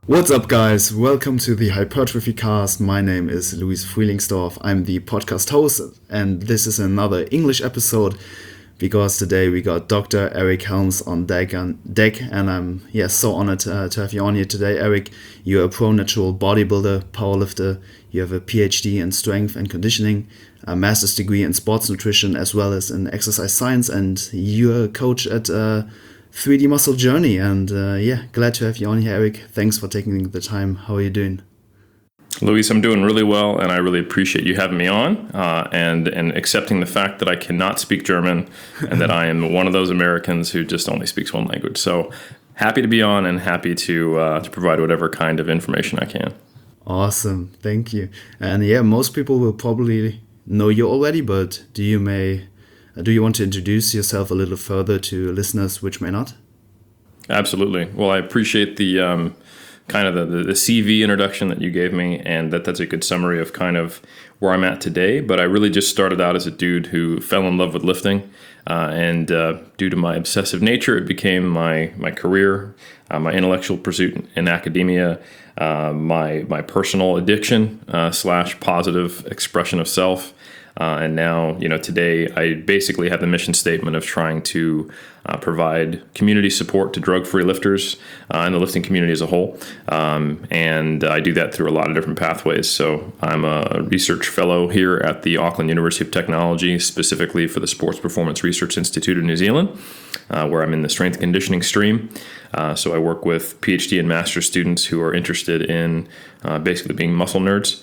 What's up, guys? Welcome to the Hypertrophy Cast. My name is Luis Frielingsdorf. I'm the podcast host, and this is another English episode because today we got Dr. Eric Helms on deck, and I'm so honored to have you on here today, Eric. You're a pro natural bodybuilder, powerlifter. You have a PhD in strength and conditioning, a master's degree in sports nutrition, as well as in exercise science, and you're a coach at 3D Muscle Journey. And glad to have you on here, Eric. Thanks for taking the time. How are you doing? Luis, I'm doing really well, and I really appreciate you having me on and accepting the fact that I cannot speak German and that I am one of those Americans who just only speaks one language. So happy to be on and happy to provide whatever kind of information I can. Awesome. Thank you. And most people will probably know you already, but do you want to introduce yourself a little further to listeners which may not? Absolutely. Well, I appreciate the kind of the CV introduction that you gave me, and that's a good summary of kind of where I'm at today. But I really just started out as a dude who fell in love with lifting, and due to my obsessive nature, it became my career, my intellectual pursuit in academia, my personal addiction / positive expression of self. And now, today I basically have the mission statement of trying to provide community support to drug-free lifters and the lifting community as a whole. And I do that through a lot of different pathways. So I'm a research fellow here at the Auckland University of Technology, specifically for the Sports Performance Research Institute of New Zealand, where I'm in the strength conditioning stream. So I work with PhD and master's students who are interested in basically being muscle nerds.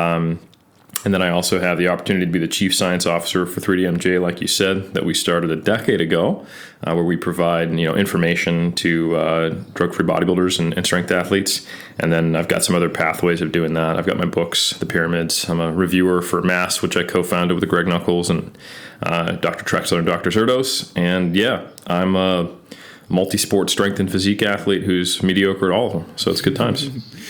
And then I also have the opportunity to be the chief science officer for 3DMJ, like you said, that we started a decade ago, where we provide information to drug-free bodybuilders and strength athletes. And then I've got some other pathways of doing that. I've got my books, The Pyramids. I'm a reviewer for Mass, which I co-founded with Greg Nuckols and Dr. Trexler and Dr. Zerdos. And I'm a multi-sport strength and physique athlete who's mediocre at all of them. So it's good times.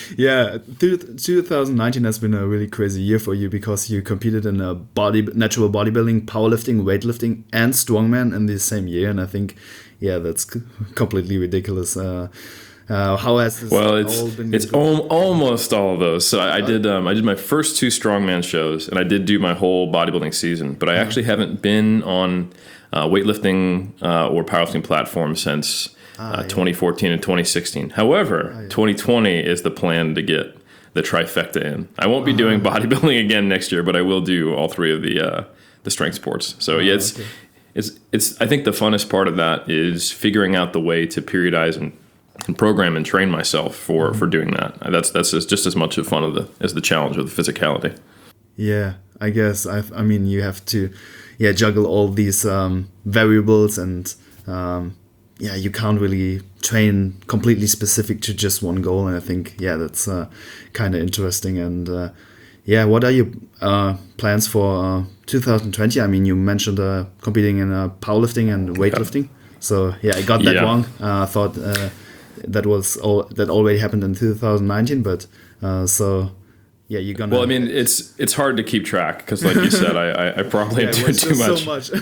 2019 has been a really crazy year for you because you competed in a natural bodybuilding, powerlifting, weightlifting, and strongman in the same year. And I think, that's completely ridiculous. How has this all been? It's almost all of those. So I did my first two strongman shows, and I did do my whole bodybuilding season. But I actually haven't been on weightlifting or powerlifting platform since 2014 and 2016. However, 2020 is the plan to get the trifecta in. I won't be doing bodybuilding again next year, but I will do all three of the strength sports. So it's I think the funnest part of that is figuring out the way to periodize and program and train myself for doing that. That's just as much of fun as the challenge of the physicality. Yeah, I guess. I mean, you have to juggle all these variables, and you can't really train completely specific to just one goal. And I think that's kind of interesting. And what are your plans for 2020? I mean, you mentioned competing in powerlifting and weightlifting. So I got that wrong. I thought that already happened in 2019, but you're gonna. Well, I mean, it's hard to keep track because, like you said, I probably do too much. So much.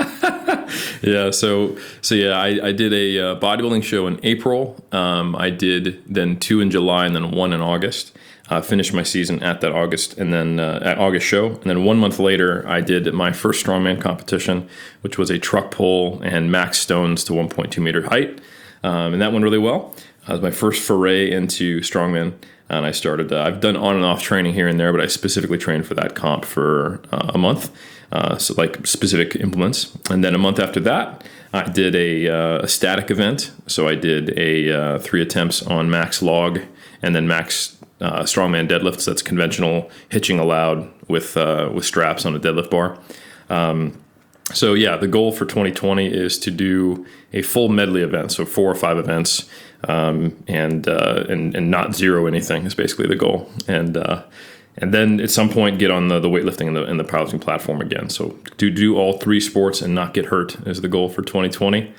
I did a bodybuilding show in April. I did then 2 in July and then 1 in August. Finished my season at that August and then at August show. And then 1 month later, I did my first strongman competition, which was a truck pull and max stones to 1.2 meter height. And that went really well. It was my first foray into strongman. And I started, I've done on and off training here and there, but I specifically trained for that comp for a month. So like specific implements. And then a month after that, I did a static event. So I did 3 attempts on max log and then max strongman deadlifts. That's conventional hitching allowed with straps on a deadlift bar. The goal for 2020 is to do a full medley event, so 4 or 5 events, and not zero anything is basically the goal. And then at some point get on the weightlifting and the powerlifting platform again. So to do all 3 sports and not get hurt is the goal for 2020.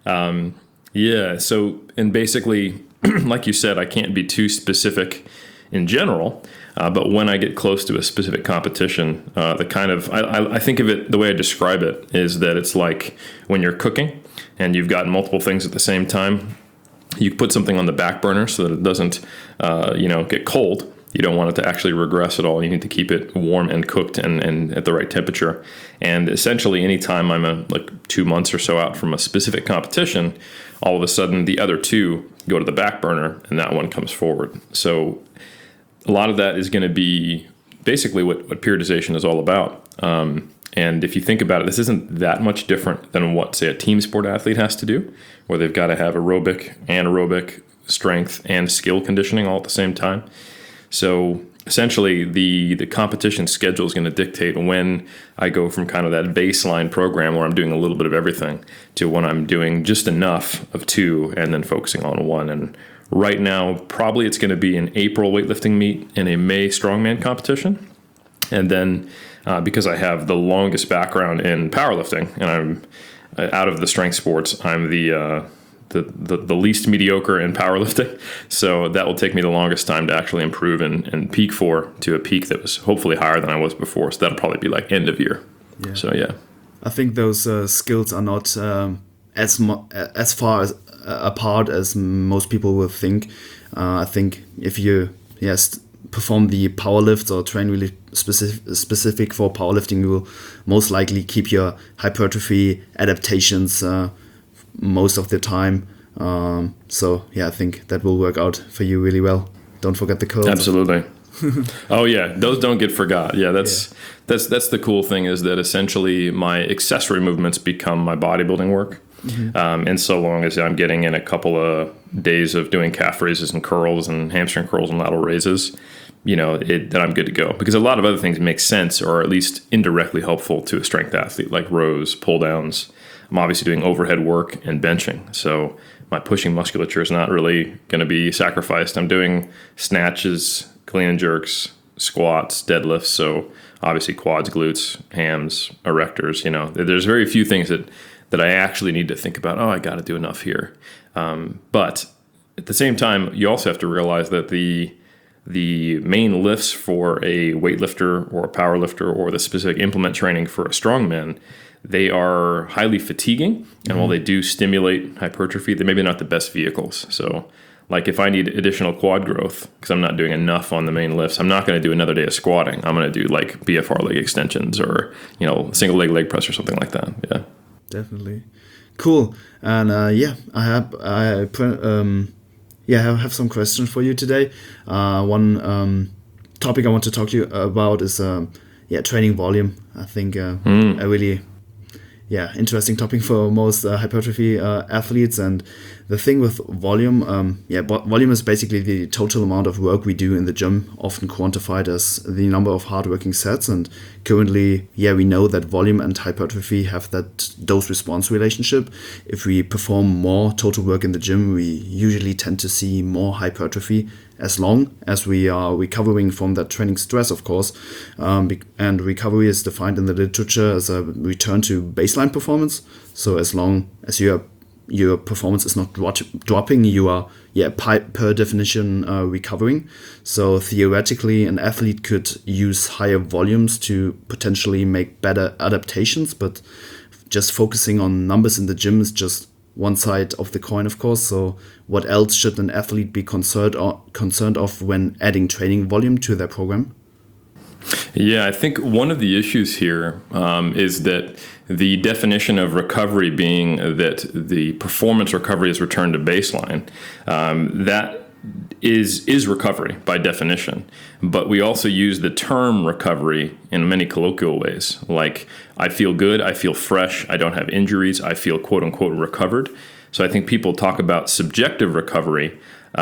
And basically, like you said, I can't be too specific in general. But when I get close to a specific competition, I think of it, the way I describe it is that it's like when you're cooking and you've got multiple things at the same time. you put something on the back burner so that it doesn't, get cold. You don't want it to actually regress at all. You need to keep it warm and cooked and at the right temperature. And essentially, anytime I'm like 2 months or so out from a specific competition, all of a sudden the other two go to the back burner and that one comes forward. So a lot of that is going to be basically what periodization is all about. And if you think about it, this isn't that much different than what, say, a team sport athlete has to do, where they've got to have aerobic, anaerobic, strength, and skill conditioning all at the same time. So essentially, the competition schedule is going to dictate when I go from kind of that baseline program where I'm doing a little bit of everything to when I'm doing just enough of two and then focusing on one. And right now, probably it's going to be an April weightlifting meet and a May strongman competition. And then because I have the longest background in powerlifting and I'm out of the strength sports, I'm the least mediocre in powerlifting. So that will take me the longest time to actually improve and peak to a peak that was hopefully higher than I was before. So that'll probably be like end of year. Yeah. So, yeah. I think those skills are not as far apart as most people will think. I think if you perform the power lifts or train really specific for powerlifting, you will most likely keep your hypertrophy adaptations most of the time. So yeah, I think that will work out for you really well. Don't forget the curls. Absolutely. Oh yeah, those don't get forgot. Yeah, that's the cool thing, is that essentially my accessory movements become my bodybuilding work. Mm-hmm. And so long as I'm getting in a couple of days of doing calf raises and curls and hamstring curls and lateral raises, then I'm good to go. Because a lot of other things make sense, or at least indirectly helpful to a strength athlete, like rows, pull downs. I'm obviously doing overhead work and benching, so my pushing musculature is not really going to be sacrificed. I'm doing snatches, clean and jerks, squats, deadlifts, so obviously quads, glutes, hams, erectors. There's very few things that I actually need to think about, I got to do enough here. But at the same time, you also have to realize that the main lifts for a weightlifter or a power lifter or the specific implement training for a strongman, they are highly fatiguing. And while they do stimulate hypertrophy, they're maybe not the best vehicles. So like if I need additional quad growth because I'm not doing enough on the main lifts, I'm not going to do another day of squatting. I'm going to do like BFR leg extensions or, single leg press or something like that. Yeah. Definitely. Cool. And I have some questions for you today. One topic I want to talk to you about is training volume. I think a really interesting topic for most hypertrophy athletes. And the thing with volume, volume is basically the total amount of work we do in the gym, often quantified as the number of hardworking sets. And currently, we know that volume and hypertrophy have that dose-response relationship. If we perform more total work in the gym, we usually tend to see more hypertrophy as long as we are recovering from that training stress, of course. And recovery is defined in the literature as a return to baseline performance. So as long as your performance is not dropping, you are, per definition, recovering. So theoretically, an athlete could use higher volumes to potentially make better adaptations, but just focusing on numbers in the gym is just one side of the coin, of course. So what else should an athlete be concerned of when adding training volume to their program? Yeah, I think one of the issues here is that the definition of recovery being that the performance recovery is returned to baseline, that is recovery by definition. But we also use the term recovery in many colloquial ways, like I feel good, I feel fresh, I don't have injuries, I feel quote unquote recovered. So I think people talk about subjective recovery,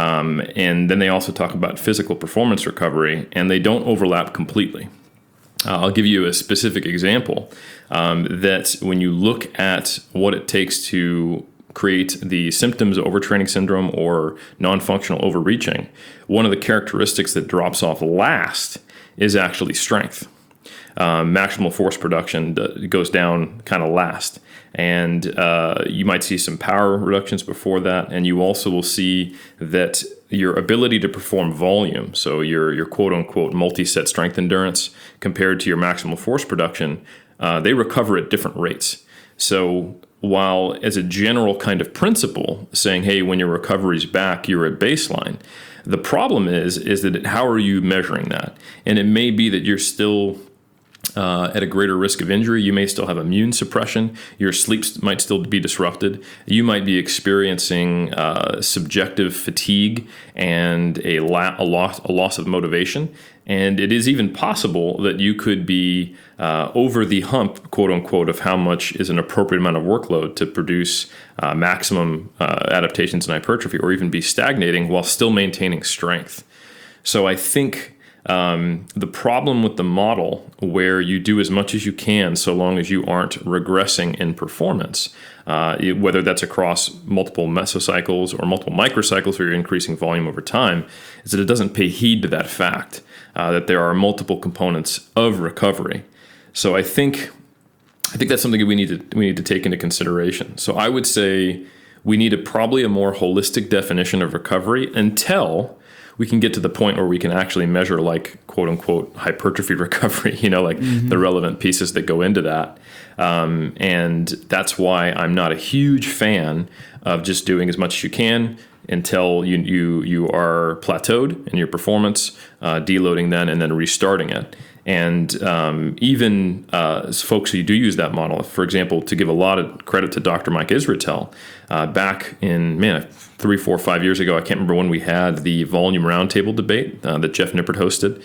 and then they also talk about physical performance recovery, and they don't overlap completely. I'll give you a specific example that when you look at what it takes to create the symptoms of overtraining syndrome or non-functional overreaching, one of the characteristics that drops off last is actually strength. Maximal force production goes down kind of last. And you might see some power reductions before that. And you also will see that your ability to perform volume, so your quote-unquote multi-set strength endurance compared to your maximal force production, they recover at different rates. So while as a general kind of principle saying, hey, when your recovery's back, you're at baseline. The problem is that how are you measuring that? And it may be that you're still at a greater risk of injury. You may still have immune suppression. Your sleep might still be disrupted. You might be experiencing subjective fatigue and a loss of motivation. And it is even possible that you could be over the hump, quote unquote, of how much is an appropriate amount of workload to produce maximum adaptations in hypertrophy, or even be stagnating while still maintaining strength. So I think the problem with the model where you do as much as you can so long as you aren't regressing in performance, whether that's across multiple mesocycles or multiple microcycles where you're increasing volume over time, is that it doesn't pay heed to that fact that there are multiple components of recovery. So I think that's something that we need to take into consideration. So I would say we need probably a more holistic definition of recovery until we can get to the point where we can actually measure, like, quote unquote, hypertrophy recovery, the relevant pieces that go into that. And that's why I'm not a huge fan of just doing as much as you can until you are plateaued in your performance, deloading then and then restarting it. And even folks who do use that model, for example, to give a lot of credit to Dr. Mike Israetel, back in, 3, 4, 5 years ago, I can't remember when we had the volume roundtable debate that Jeff Nippert hosted.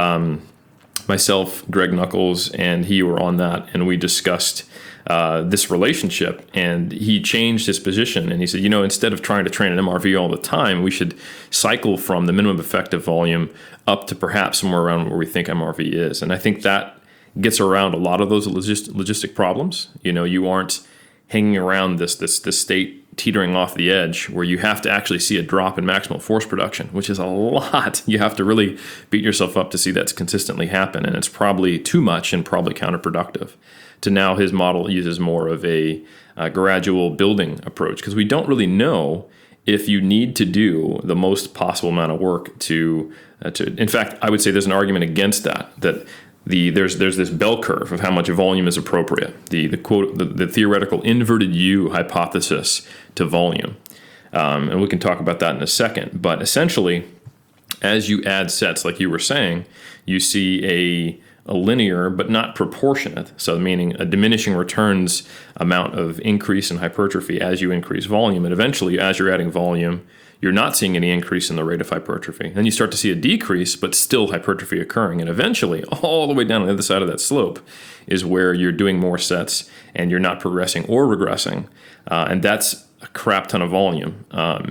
Myself, Greg Knuckles, and he were on that, and we discussed this relationship. And he changed his position, and he said, instead of trying to train an MRV all the time, we should cycle from the minimum effective volume up to perhaps somewhere around where we think MRV is. And I think that gets around a lot of those logistic problems. You aren't hanging around this state teetering off the edge where you have to actually see a drop in maximal force production, which is a lot. You have to really beat yourself up to see that consistently happen, and it's probably too much and probably counterproductive. To now, his model uses more of a gradual building approach, because we don't really know if you need to do the most possible amount of work to. In fact, I would say there's an argument against that there's this bell curve of how much volume is appropriate. The quote, the theoretical inverted U hypothesis to volume, and we can talk about that in a second. But essentially, as you add sets, like you were saying, you see a linear but not proportionate, so meaning a diminishing returns amount of increase in hypertrophy as you increase volume, and eventually, as you're adding volume, you're not seeing any increase in the rate of hypertrophy. Then you start to see a decrease, but still hypertrophy occurring. And eventually, all the way down on the other side of that slope is where you're doing more sets and you're not progressing or regressing. And that's a crap ton of volume.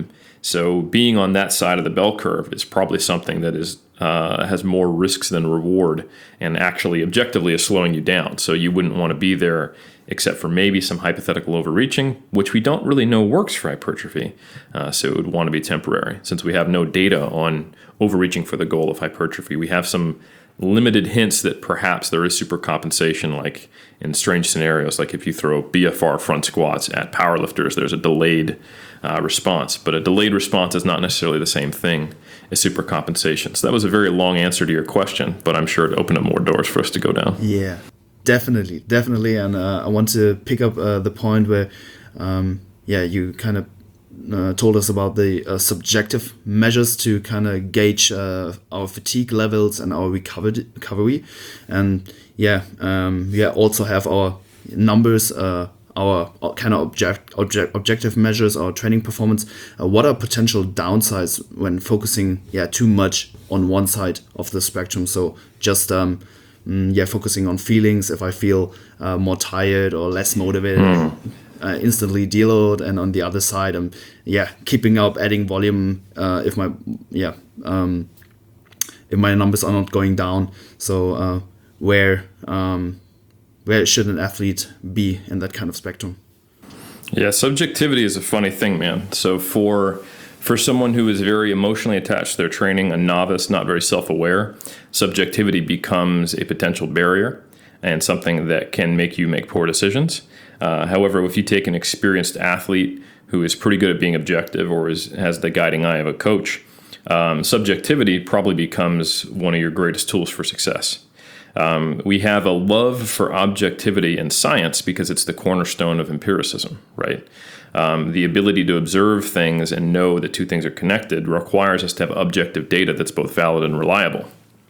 So being on that side of the bell curve is probably something that has more risks than reward, and actually objectively is slowing you down. So you wouldn't want to be there except for maybe some hypothetical overreaching, which we don't really know works for hypertrophy. So it would want to be temporary. Since we have no data on overreaching for the goal of hypertrophy, we have some limited hints that perhaps there is supercompensation, like in strange scenarios, like if you throw BFR front squats at powerlifters, there's a delayed response. But a delayed response is not necessarily the same thing as supercompensation. So that was a very long answer to your question, but I'm sure it opened up more doors for us to go down. Yeah, definitely. And I want to pick up the point where, you kind of told us about the subjective measures to kind of gauge our fatigue levels and our recovery. And we also have our numbers, our kind of objective measures, our training performance. What are potential downsides when focusing too much on one side of the spectrum? So just focusing on feelings. If I feel more tired or less motivated, instantly deload, and on the other side, I'm keeping up, adding volume. If my numbers are not going down, so where should an athlete be in that kind of spectrum? Yeah, subjectivity is a funny thing, man. So for someone who is very emotionally attached to their training, a novice, not very self-aware, subjectivity becomes a potential barrier and something that can make you make poor decisions. However, if you take an experienced athlete who is pretty good at being objective or has the guiding eye of a coach, subjectivity probably becomes one of your greatest tools for success. We have a love for objectivity in science because it's the cornerstone of empiricism, right? The ability to observe things and know that two things are connected requires us to have objective data that's both valid and reliable.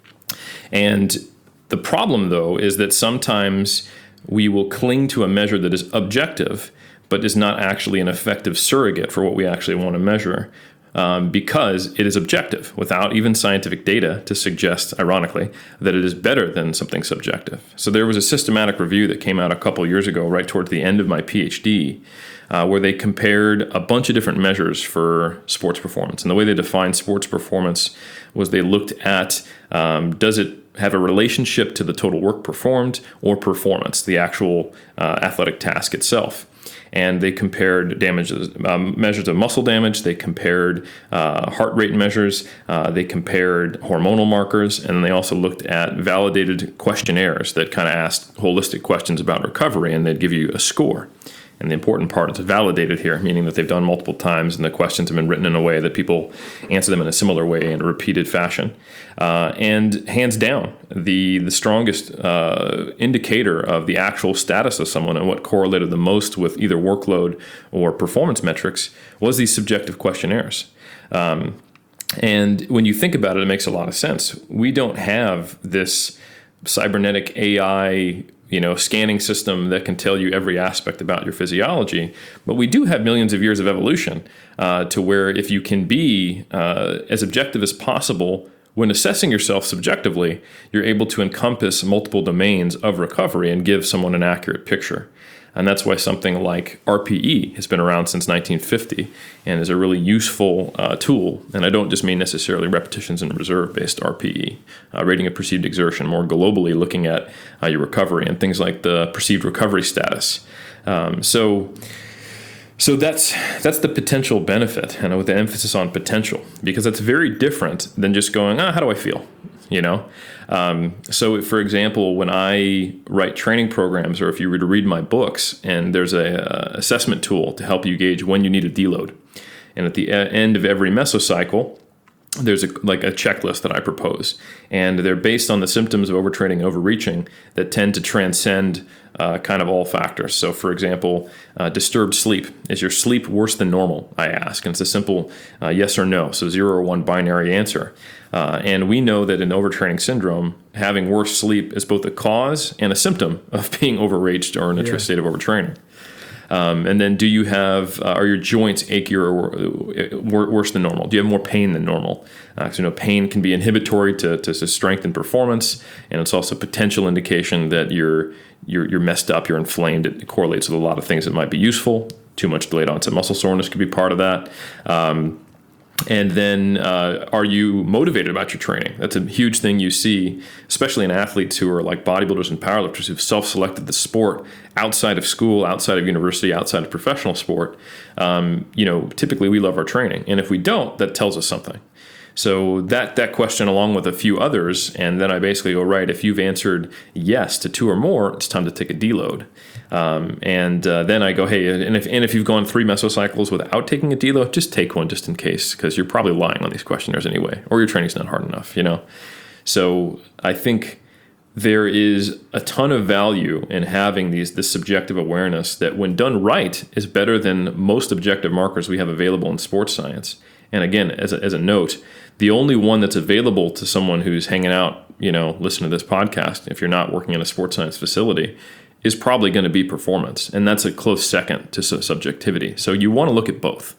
And the problem, though, is that sometimes we will cling to a measure that is objective, but is not actually an effective surrogate for what we actually want to measure, because it is objective without even scientific data to suggest, ironically, that it is better than something subjective. So there was a systematic review that came out a couple years ago, right towards the end of my PhD, where they compared a bunch of different measures for sports performance. And the way they defined sports performance was they looked at, does it have a relationship to the total work performed or performance, the actual athletic task itself. And they compared measures of muscle damage, they compared heart rate measures, they compared hormonal markers, and they also looked at validated questionnaires that kind of asked holistic questions about recovery, and they'd give you a score. And the important part is validated here, meaning that they've done multiple times and the questions have been written in a way that people answer them in a similar way in a repeated fashion. And hands down, the strongest indicator of the actual status of someone and what correlated the most with either workload or performance metrics was these subjective questionnaires. And when you think about it, it makes a lot of sense. We don't have this cybernetic AI scanning system that can tell you every aspect about your physiology. But we do have millions of years of evolution to where if you can be as objective as possible when assessing yourself subjectively, you're able to encompass multiple domains of recovery and give someone an accurate picture. And that's why something like RPE has been around since 1950 and is a really useful tool. And I don't just mean necessarily repetitions and reserve-based RPE, rating of perceived exertion, more globally looking at your recovery and things like the perceived recovery status. So that's the potential benefit, and with the emphasis on potential, because that's very different than just going, how do I feel? So for example, when I write training programs, or if you were to read my books, and there's a assessment tool to help you gauge when you need a deload. And at the end of every mesocycle, there's a checklist that I propose, and they're based on the symptoms of overtraining and overreaching that tend to transcend kind of all factors. So for example, disturbed sleep. Is your sleep worse than normal? I ask. And it's a simple yes or no. So 0 or 1 binary answer. And we know that in overtraining syndrome, having worse sleep is both a cause and a symptom of being overreached or in a state of overtraining. And then do you have, are your joints achier or worse than normal? Do you have more pain than normal? So pain can be inhibitory to strength and performance, and it's also a potential indication that you're messed up, you're inflamed. It correlates with a lot of things that might be useful. Too much delayed onset muscle soreness could be part of that. And then are you motivated about your training? That's a huge thing you see, especially in athletes who are like bodybuilders and powerlifters who've self-selected the sport outside of school, outside of university, outside of professional sport. Typically we love our training. And if we don't, that tells us something. So that question, along with a few others, and then I basically go, right, if you've answered yes to 2 or more, it's time to take a deload. Then I go, hey, and if you've gone 3 mesocycles without taking a deload, just take one just in case, because you're probably lying on these questionnaires anyway, or your training's not hard enough, So I think there is a ton of value in having this subjective awareness that, when done right, is better than most objective markers we have available in sports science. And again, as a note, the only one that's available to someone who's hanging out, listening to this podcast, if you're not working in a sports science facility, is probably going to be performance. And that's a close second to subjectivity. So you want to look at both.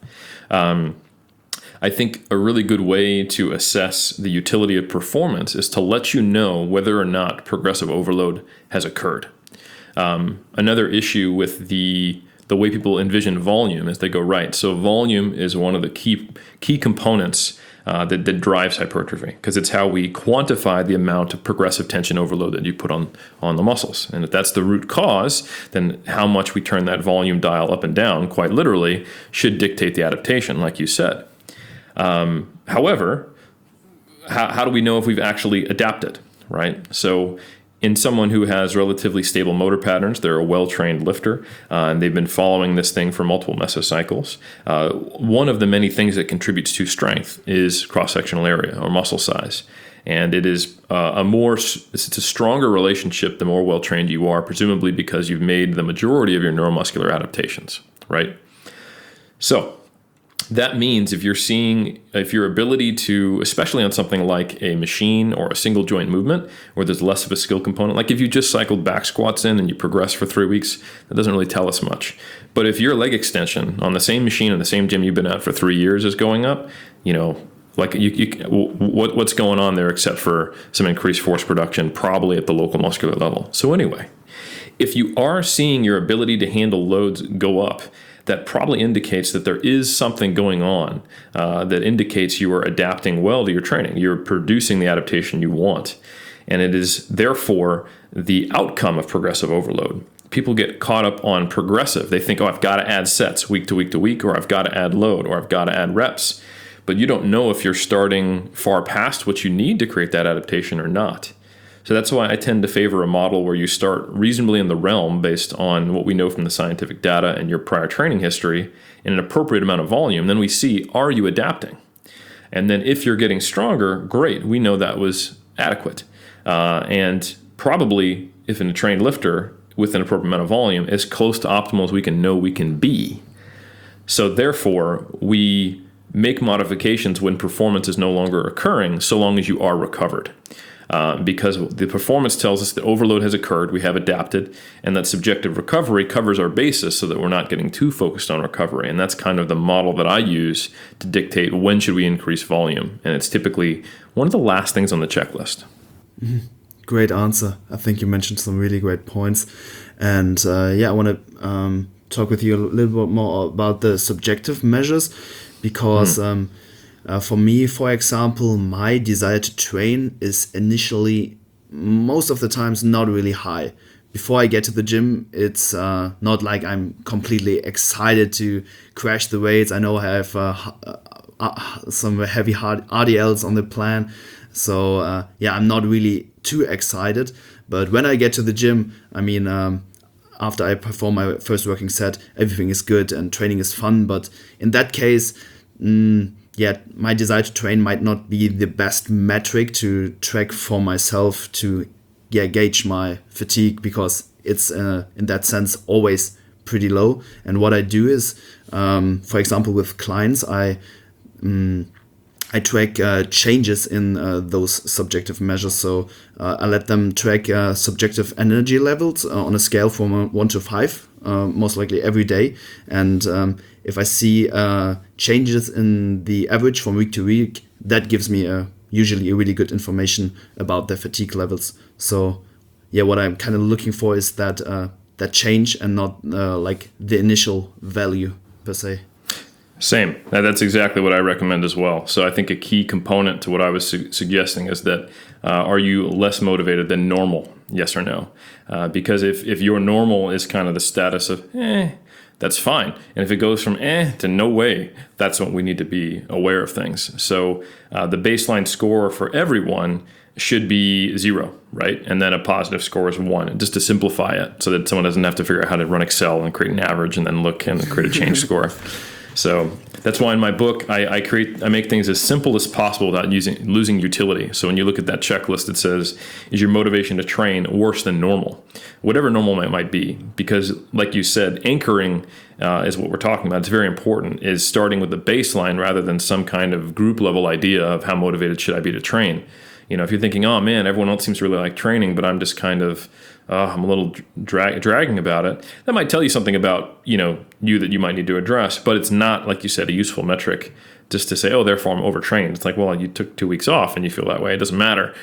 I think a really good way to assess the utility of performance is to let you know whether or not progressive overload has occurred. Another issue with the way people envision volume is they go, right, so volume is one of the key components that drives hypertrophy, because it's how we quantify the amount of progressive tension overload that you put on the muscles. And if that's the root cause, then how much we turn that volume dial up and down, quite literally, should dictate the adaptation, like you said. However, how do we know if we've actually adapted, right? So in someone who has relatively stable motor patterns, they're a well-trained lifter, and they've been following this thing for multiple mesocycles. One of the many things that contributes to strength is cross-sectional area or muscle size. And it is it's a stronger relationship the more well-trained you are, presumably because you've made the majority of your neuromuscular adaptations, right? So that means if your ability to, especially on something like a machine or a single joint movement where there's less of a skill component, like if you just cycled back squats in and you progress for 3 weeks, that doesn't really tell us much. But if your leg extension on the same machine in the same gym you've been at for 3 years is going up, like what's going on there except for some increased force production, probably at the local muscular level. So anyway, if you are seeing your ability to handle loads go up, that probably indicates that there is something going on that indicates you are adapting well to your training. You're producing the adaptation you want. And it is therefore the outcome of progressive overload. People get caught up on progressive. They think, I've got to add sets week to week to week, or I've got to add load, or I've got to add reps. But you don't know if you're starting far past what you need to create that adaptation or not. So that's why I tend to favor a model where you start reasonably in the realm based on what we know from the scientific data and your prior training history in an appropriate amount of volume. Then we see, are you adapting? And then if you're getting stronger, great. We know that was adequate. And probably if in a trained lifter with an appropriate amount of volume, as close to optimal as we can know we can be. So therefore, we make modifications when performance is no longer occurring, so long as you are recovered. Because the performance tells us that overload has occurred, we have adapted, and that subjective recovery covers our basis so that we're not getting too focused on recovery. And that's kind of the model that I use to dictate when should we increase volume. And it's typically one of the last things on the checklist. Mm-hmm. Great answer. I think you mentioned some really great points. And I want to talk with you a little bit more about the subjective measures, because for me, for example, my desire to train is initially, most of the times, not really high. Before I get to the gym, it's not like I'm completely excited to crash the weights. I know I have some heavy RDLs on the plan. So I'm not really too excited. But when I get to the gym, after I perform my first working set, everything is good and training is fun. But in that case, my desire to train might not be the best metric to track for myself to gauge my fatigue, because it's in that sense always pretty low. And what I do is, for example, with clients, I track changes in those subjective measures. So I let them track subjective energy levels on a scale from 1 to 5, most likely every day. And if I see changes in the average from week to week, that gives me usually a really good information about their fatigue levels. So what I'm kind of looking for is that change, and not like the initial value per se. Same. That's exactly what I recommend as well. So I think a key component to what I was suggesting is that are you less motivated than normal? Yes or no? Because if your normal is kind of the status of that's fine. And if it goes from to no way, that's when we need to be aware of things. So the baseline score for everyone should be 0, right? And then a positive score is 1, just to simplify it so that someone doesn't have to figure out how to run Excel and create an average and then look and create a change score. So that's why in my book, I make things as simple as possible without losing utility. So when you look at that checklist, it says, is your motivation to train worse than normal? Whatever normal might be. Because like you said, anchoring is what we're talking about. It's very important, is starting with the baseline rather than some kind of group level idea of how motivated should I be to train. If you're thinking, oh man, everyone else seems to really like training, but I'm just kind of, I'm a little dragging about it. That might tell you something about, you that you might need to address, but it's not, like you said, a useful metric just to say, therefore I'm overtrained. It's like, well, you took 2 weeks off and you feel that way. It doesn't matter.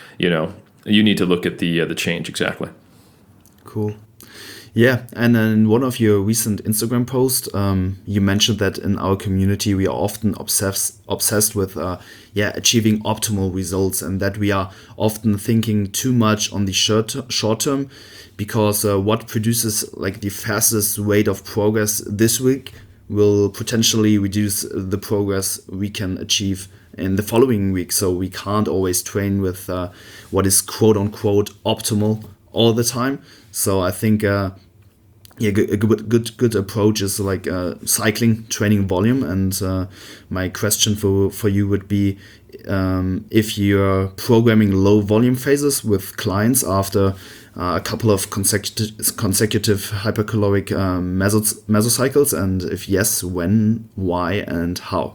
You need to look at the change. Exactly. Cool. Yeah, and in one of your recent Instagram posts, you mentioned that in our community we are often obsessed with achieving optimal results, and that we are often thinking too much on the short term, because what produces like the fastest rate of progress this week will potentially reduce the progress we can achieve in the following week. So we can't always train with what is quote unquote optimal all the time. So I think yeah, good approach is like cycling training volume. And my question for you would be, if you're programming low volume phases with clients after a couple of consecutive hypercaloric mesocycles, and if yes, when, why, and how?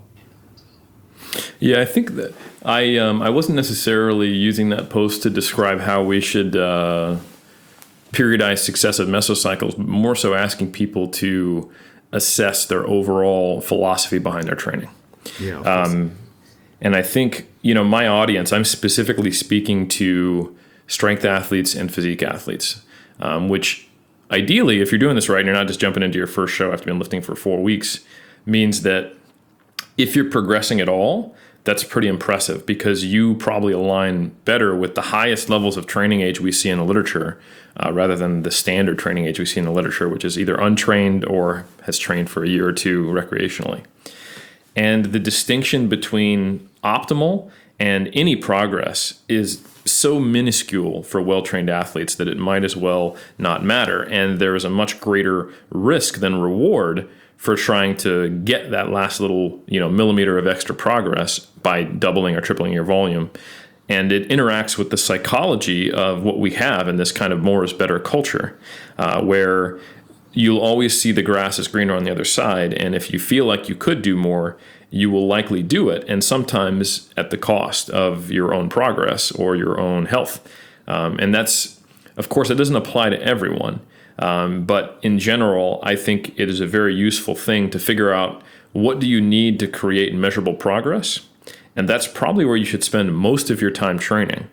Yeah, I think that I wasn't necessarily using that post to describe how we should periodize successive mesocycles, but more so asking people to assess their overall philosophy behind their training. Yeah. And I think, my audience, I'm specifically speaking to strength athletes and physique athletes, which ideally, if you're doing this right and you're not just jumping into your first show after being lifting for 4 weeks, means that if you're progressing at all, that's pretty impressive, because you probably align better with the highest levels of training age we see in the literature, rather than the standard training age we see in the literature, which is either untrained or has trained for a year or two recreationally. And the distinction between optimal and any progress is so minuscule for well-trained athletes that it might as well not matter. And there is a much greater risk than reward for trying to get that last little, millimeter of extra progress by doubling or tripling your volume. And it interacts with the psychology of what we have in this kind of more is better culture, where you'll always see the grass is greener on the other side. And if you feel like you could do more, you will likely do it, and sometimes at the cost of your own progress or your own health. And that's, of course, it doesn't apply to everyone. But in general, I think it is a very useful thing to figure out, what do you need to create measurable progress? And that's probably where you should spend most of your time training.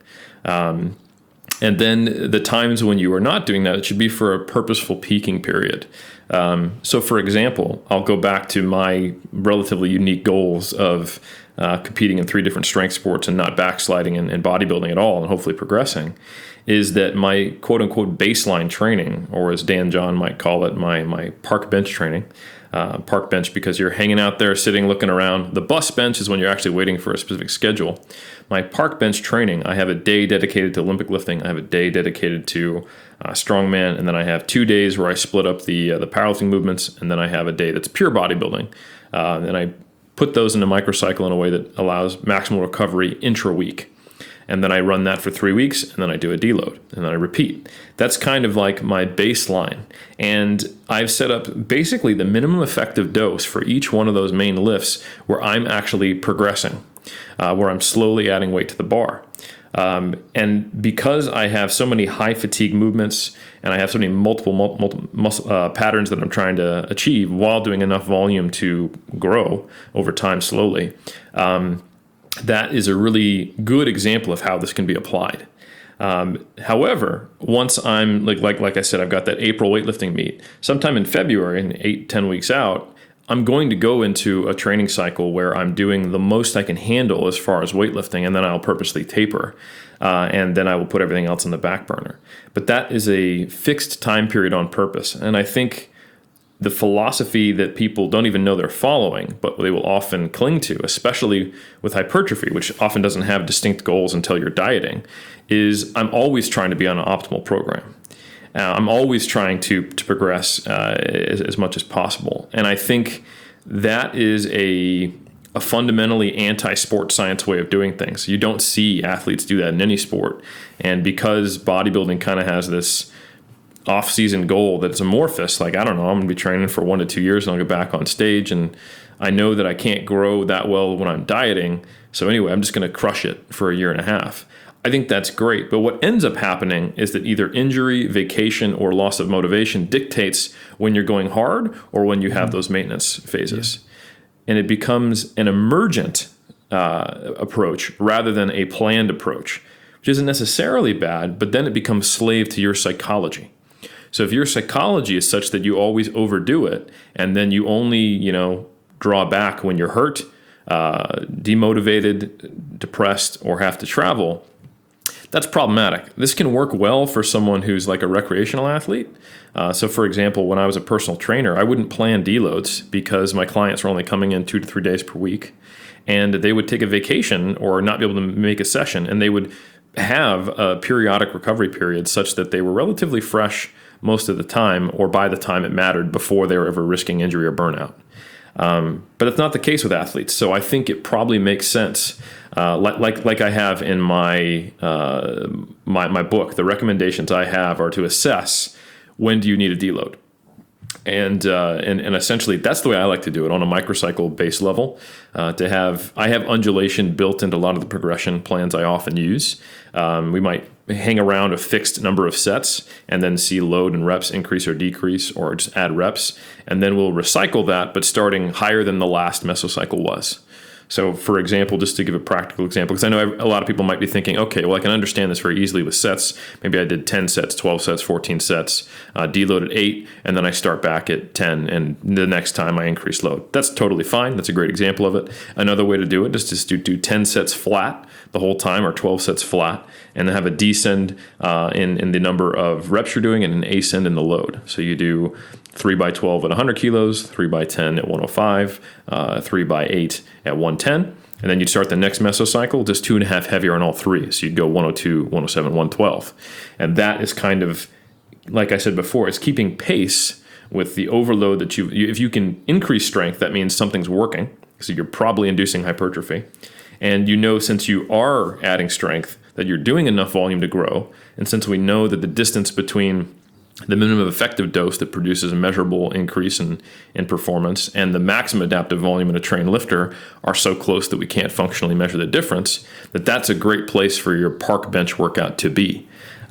And then the times when you are not doing that, it should be for a purposeful peaking period. So for example, I'll go back to my relatively unique goals of competing in 3 different strength sports and not backsliding in bodybuilding at all, and hopefully progressing, is that my quote unquote baseline training, or as Dan John might call it, my park bench training. Park bench because you're hanging out there sitting looking around. The bus bench is when you're actually waiting for a specific schedule. My park bench training, I have a day dedicated to Olympic lifting. I have a day dedicated to strongman, and then I have 2 days where I split up the powerlifting movements, and then I have a day that's pure bodybuilding. And I put those in a microcycle in a way that allows maximal recovery intra-week. And then I run that for 3 weeks, and then I do a deload, and then I repeat. That's kind of like my baseline. And I've set up basically the minimum effective dose for each one of those main lifts where I'm actually progressing, where I'm slowly adding weight to the bar. And because I have so many high fatigue movements, and I have so many multiple muscle patterns that I'm trying to achieve while doing enough volume to grow over time slowly, that is a really good example of how this can be applied. However, once I'm like I said, I've got that April weightlifting meet. Sometime in February, and 8-10 weeks out, I'm going to go into a training cycle where I'm doing the most I can handle as far as weightlifting, and then I'll purposely taper, and then I will put everything else on the back burner. But that is a fixed time period on purpose, and I think the philosophy that people don't even know they're following, but they will often cling to, especially with hypertrophy, which often doesn't have distinct goals until you're dieting, is I'm always trying to be on an optimal program. I'm always trying to progress as much as possible. And I think that is a fundamentally anti-sport science way of doing things. You don't see athletes do that in any sport. And because bodybuilding kind of has this off-season goal that's amorphous, like, I don't know, I'm going to be training for 1 to 2 years and I'll get back on stage, and I know that I can't grow that well when I'm dieting, so anyway, I'm just going to crush it for a year and a half. I think that's great, but what ends up happening is that either injury, vacation, or loss of motivation dictates when you're going hard or when you have those maintenance phases. Yeah. And it becomes an emergent approach rather than a planned approach, which isn't necessarily bad, but then it becomes slave to your psychology. So if your psychology is such that you always overdo it, and then you only, draw back when you're hurt, demotivated, depressed, or have to travel, that's problematic. This can work well for someone who's like a recreational athlete. So for example, when I was a personal trainer, I wouldn't plan deloads because my clients were only coming in 2 to 3 days per week, and they would take a vacation or not be able to make a session, and they would have a periodic recovery period such that they were relatively fresh most of the time, or by the time it mattered, before they were ever risking injury or burnout. But it's not the case with athletes. So I think it probably makes sense, like I have in my my book. The recommendations I have are to assess, when do you need a deload, and essentially that's the way I like to do it on a microcycle base level. I have undulation built into a lot of the progression plans I often use. We might hang around a fixed number of sets and then see load and reps increase or decrease, or just add reps. And then we'll recycle that, but starting higher than the last mesocycle was. So for example, just to give a practical example, because I know a lot of people might be thinking, okay, well, I can understand this very easily with sets. Maybe I did 10 sets, 12 sets, 14 sets, deload at 8, and then I start back at 10, and the next time I increase load. That's totally fine. That's a great example of it. Another way to do it is just to do 10 sets flat the whole time, or 12 sets flat, and then have a descend in the number of reps you're doing and an ascend in the load. So you do 3 by 12 at 100 kilos, 3 by 10 at 105, 3 by 8 at 110. And then you'd start the next mesocycle just 2.5 heavier on all three. So you'd go 102, 107, 112. And that is kind of, like I said before, it's keeping pace with the overload that if you can increase strength, that means something's working. So you're probably inducing hypertrophy. And since you are adding strength, that you're doing enough volume to grow. And since we know that the distance between the minimum effective dose that produces a measurable increase in performance and the maximum adaptive volume in a trained lifter are so close that we can't functionally measure the difference, that's a great place for your park bench workout to be.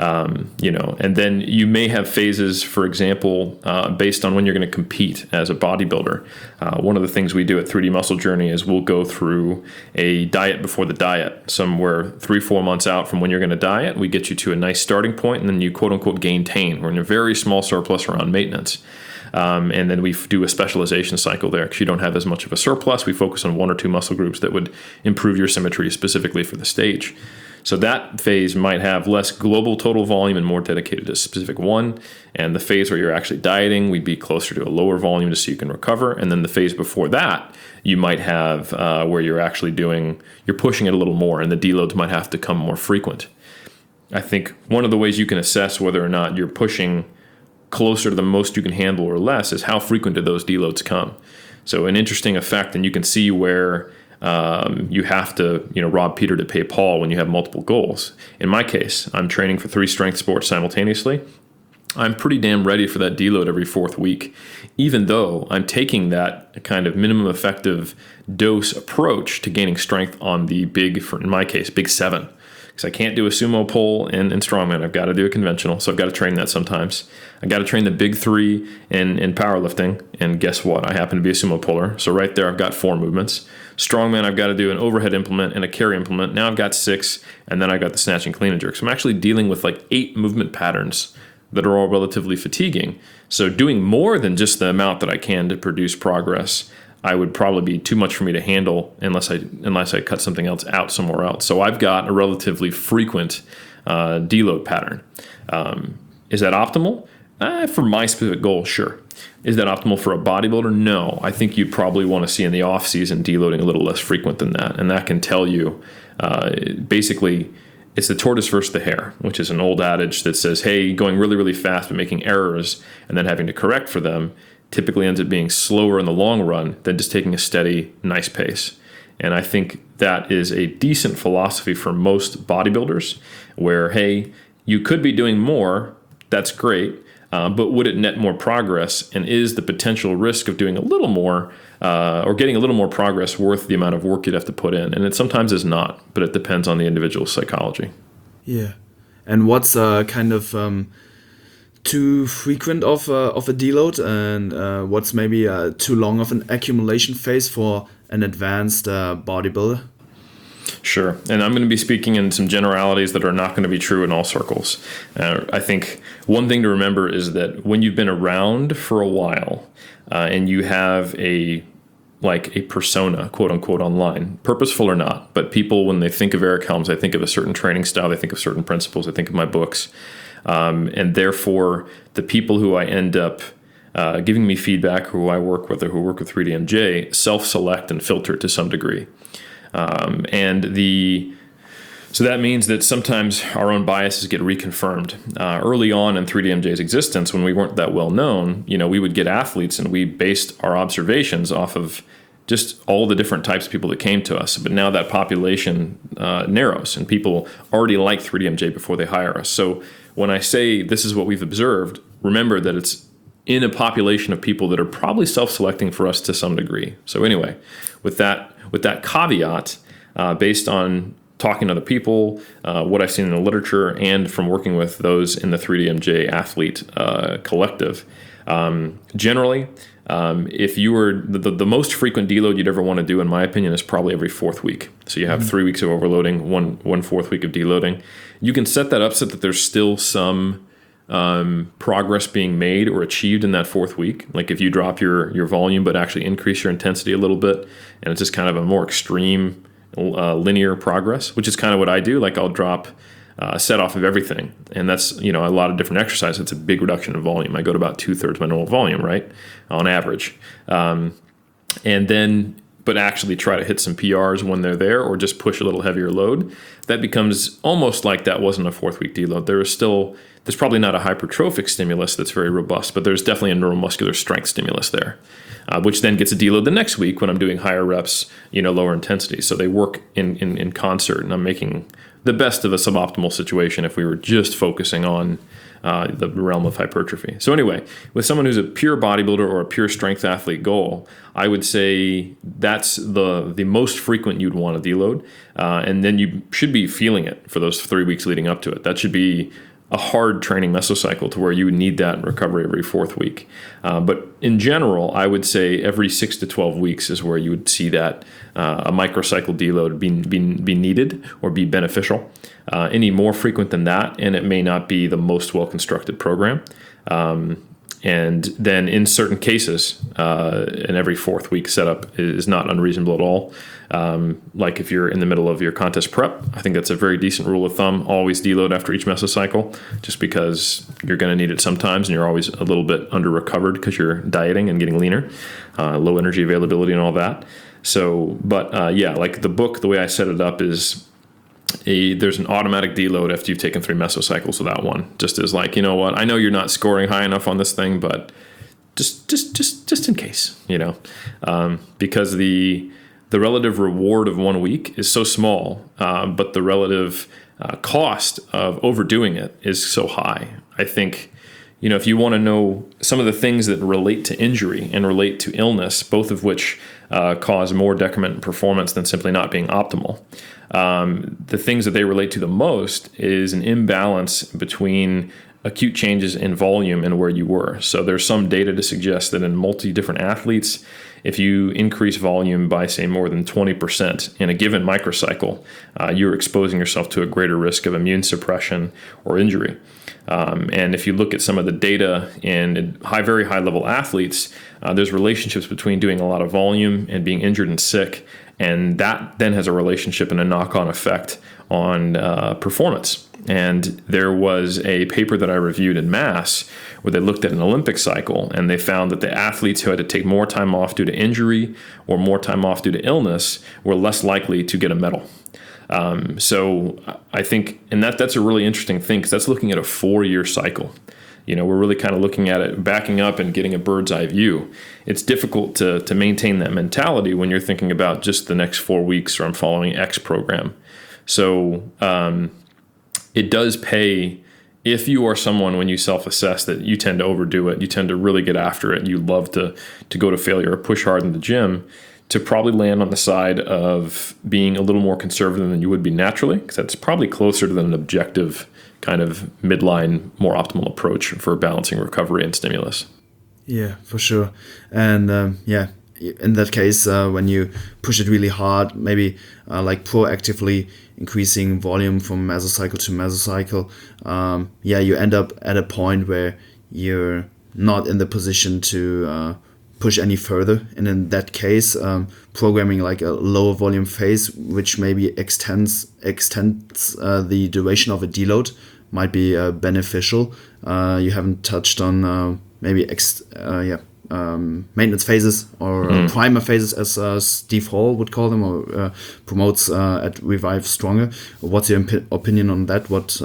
And then you may have phases, for example, based on when you're going to compete as a bodybuilder. One of the things we do at 3D Muscle Journey is we'll go through a diet before the diet. Somewhere 3-4 months out from when you're going to diet, we get you to a nice starting point, and then you quote unquote gain. We're in a very small surplus around maintenance. And then we do a specialization cycle there because you don't have as much of a surplus. We focus on 1 or 2 muscle groups that would improve your symmetry specifically for the stage. So that phase might have less global total volume and more dedicated to a specific one. And the phase where you're actually dieting, we'd be closer to a lower volume just so you can recover. And then the phase before that, you might have where you're actually you're pushing it a little more, and the deloads might have to come more frequent. I think one of the ways you can assess whether or not you're pushing closer to the most you can handle or less is how frequent do those deloads come. So an interesting effect, and you can see where you have to, rob Peter to pay Paul when you have multiple goals. In my case, I'm training for 3 strength sports simultaneously. I'm pretty damn ready for that deload every 4th week, even though I'm taking that kind of minimum effective dose approach to gaining strength on the in my case, big 7. Because I can't do a sumo pull in strongman. I've got to do a conventional, so I've got to train that sometimes. I got to train the big 3 in powerlifting, and guess what? I happen to be a sumo puller, so right there I've got 4 movements. Strongman, I've got to do an overhead implement and a carry implement. Now I've got 6, and then I've got the snatch and clean and jerk. So I'm actually dealing with like 8 movement patterns that are all relatively fatiguing. So doing more than just the amount that I can to produce progress, I would probably be too much for me to handle unless I cut something else out somewhere else. So I've got a relatively frequent deload pattern. Is that optimal? For my specific goal, sure. Is that optimal for a bodybuilder? No. I think you'd probably want to see in the off season deloading a little less frequent than that. And that can tell you, basically, it's the tortoise versus the hare, which is an old adage that says, hey, going really, really fast but making errors and then having to correct for them typically ends up being slower in the long run than just taking a steady, nice pace. And I think that is a decent philosophy for most bodybuilders where, hey, you could be doing more, that's great, but would it net more progress? And is the potential risk of doing a little more or getting a little more progress worth the amount of work you'd have to put in? And it sometimes is not, but it depends on the individual psychology. Yeah. And what's kind of too frequent of a deload, and what's maybe too long of an accumulation phase for an advanced bodybuilder? Sure. And I'm going to be speaking in some generalities that are not going to be true in all circles. I think one thing to remember is that when you've been around for a while and you have a persona, quote unquote, online, purposeful or not, but people, when they think of Eric Helms, they think of a certain training style, they think of certain principles, they think of my books. And therefore, the people who I end up giving me feedback, who I work with or who work with 3DMJ, self-select and filter to some degree. And So that means that sometimes our own biases get reconfirmed. Early on in 3DMJ's existence, when we weren't that well known, we would get athletes and we based our observations off of just all the different types of people that came to us. But now that population narrows and people already like 3DMJ before they hire us. So when I say this is what we've observed, remember that it's in a population of people that are probably self-selecting for us to some degree. So anyway, with that caveat, based on talking to other people, what I've seen in the literature, and from working with those in the 3DMJ athlete collective, generally, if you were the most frequent deload you'd ever want to do, in my opinion, is probably every fourth week. So you have 3 weeks of overloading, one fourth week of deloading. You can set that up so that there's still some progress being made or achieved in that fourth week. Like if you drop your volume but actually increase your intensity a little bit, and it's just kind of a more extreme linear progress, which is kind of what I do. Like I'll drop a set off of everything, and that's a lot of different exercises. It's a big reduction in volume. I go to about 2/3 my normal volume, right, on average, and then but actually try to hit some PRs when they're there, or just push a little heavier load. That becomes almost like that wasn't a fourth week deload. There's probably not a hypertrophic stimulus that's very robust, but there's definitely a neuromuscular strength stimulus there, which then gets a deload the next week when I'm doing higher reps, lower intensity. So they work in concert, and I'm making the best of a suboptimal situation if we were just focusing on the realm of hypertrophy. So anyway, with someone who's a pure bodybuilder or a pure strength athlete goal, I would say that's the most frequent you'd want to deload, and then you should be feeling it for those 3 weeks leading up to it. That should be a hard training mesocycle to where you would need that recovery every fourth week. But in general, I would say every 6 to 12 weeks is where you would see that a microcycle deload be needed or be beneficial. Any more frequent than that, and it may not be the most well-constructed program. And then in certain cases, an every fourth week setup is not unreasonable at all. Like if you're in the middle of your contest prep, I think that's a very decent rule of thumb. Always deload after each mesocycle, just because you're going to need it sometimes, and you're always a little bit under recovered because you're dieting and getting leaner, low energy availability and all that. So, but like the book, the way I set it up is there's an automatic deload after you've taken 3 mesocycles of that one. Just as like, you know what, I know you're not scoring high enough on this thing, but just in case, because the relative reward of 1 week is so small, but the relative cost of overdoing it is so high. I think, if you want to know some of the things that relate to injury and relate to illness, both of which cause more decrement in performance than simply not being optimal, the things that they relate to the most is an imbalance between acute changes in volume and where you were. So there's some data to suggest that in multi-different athletes, if you increase volume by, say, more than 20% in a given microcycle, you're exposing yourself to a greater risk of immune suppression or injury. And if you look at some of the data in very high-level athletes, there's relationships between doing a lot of volume and being injured and sick, and that then has a relationship and a knock-on effect on performance. And there was a paper that I reviewed in Mass where they looked at an Olympic cycle, and they found that the athletes who had to take more time off due to injury or more time off due to illness were less likely to get a medal. So I think, and that's a really interesting thing, because that's looking at a 4-year cycle. We're really kind of looking at it, backing up and getting a bird's eye view. It's difficult to maintain that mentality when you're thinking about just the next 4 weeks, or I'm following X program. So it does pay if you are someone, when you self-assess, that you tend to overdo it, you tend to really get after it, you love to go to failure or push hard in the gym, to probably land on the side of being a little more conservative than you would be naturally, because that's probably closer to an objective kind of midline, more optimal approach for balancing recovery and stimulus. Yeah, for sure. And in that case, when you push it really hard, maybe like proactively increasing volume from mesocycle to mesocycle, you end up at a point where you're not in the position to push any further. And in that case, programming like a lower volume phase, which maybe extends the duration of a deload, might be beneficial. You haven't touched on maintenance phases or primer phases, as Steve Hall would call them, or promotes at Revive Stronger. What's your opinion on that? What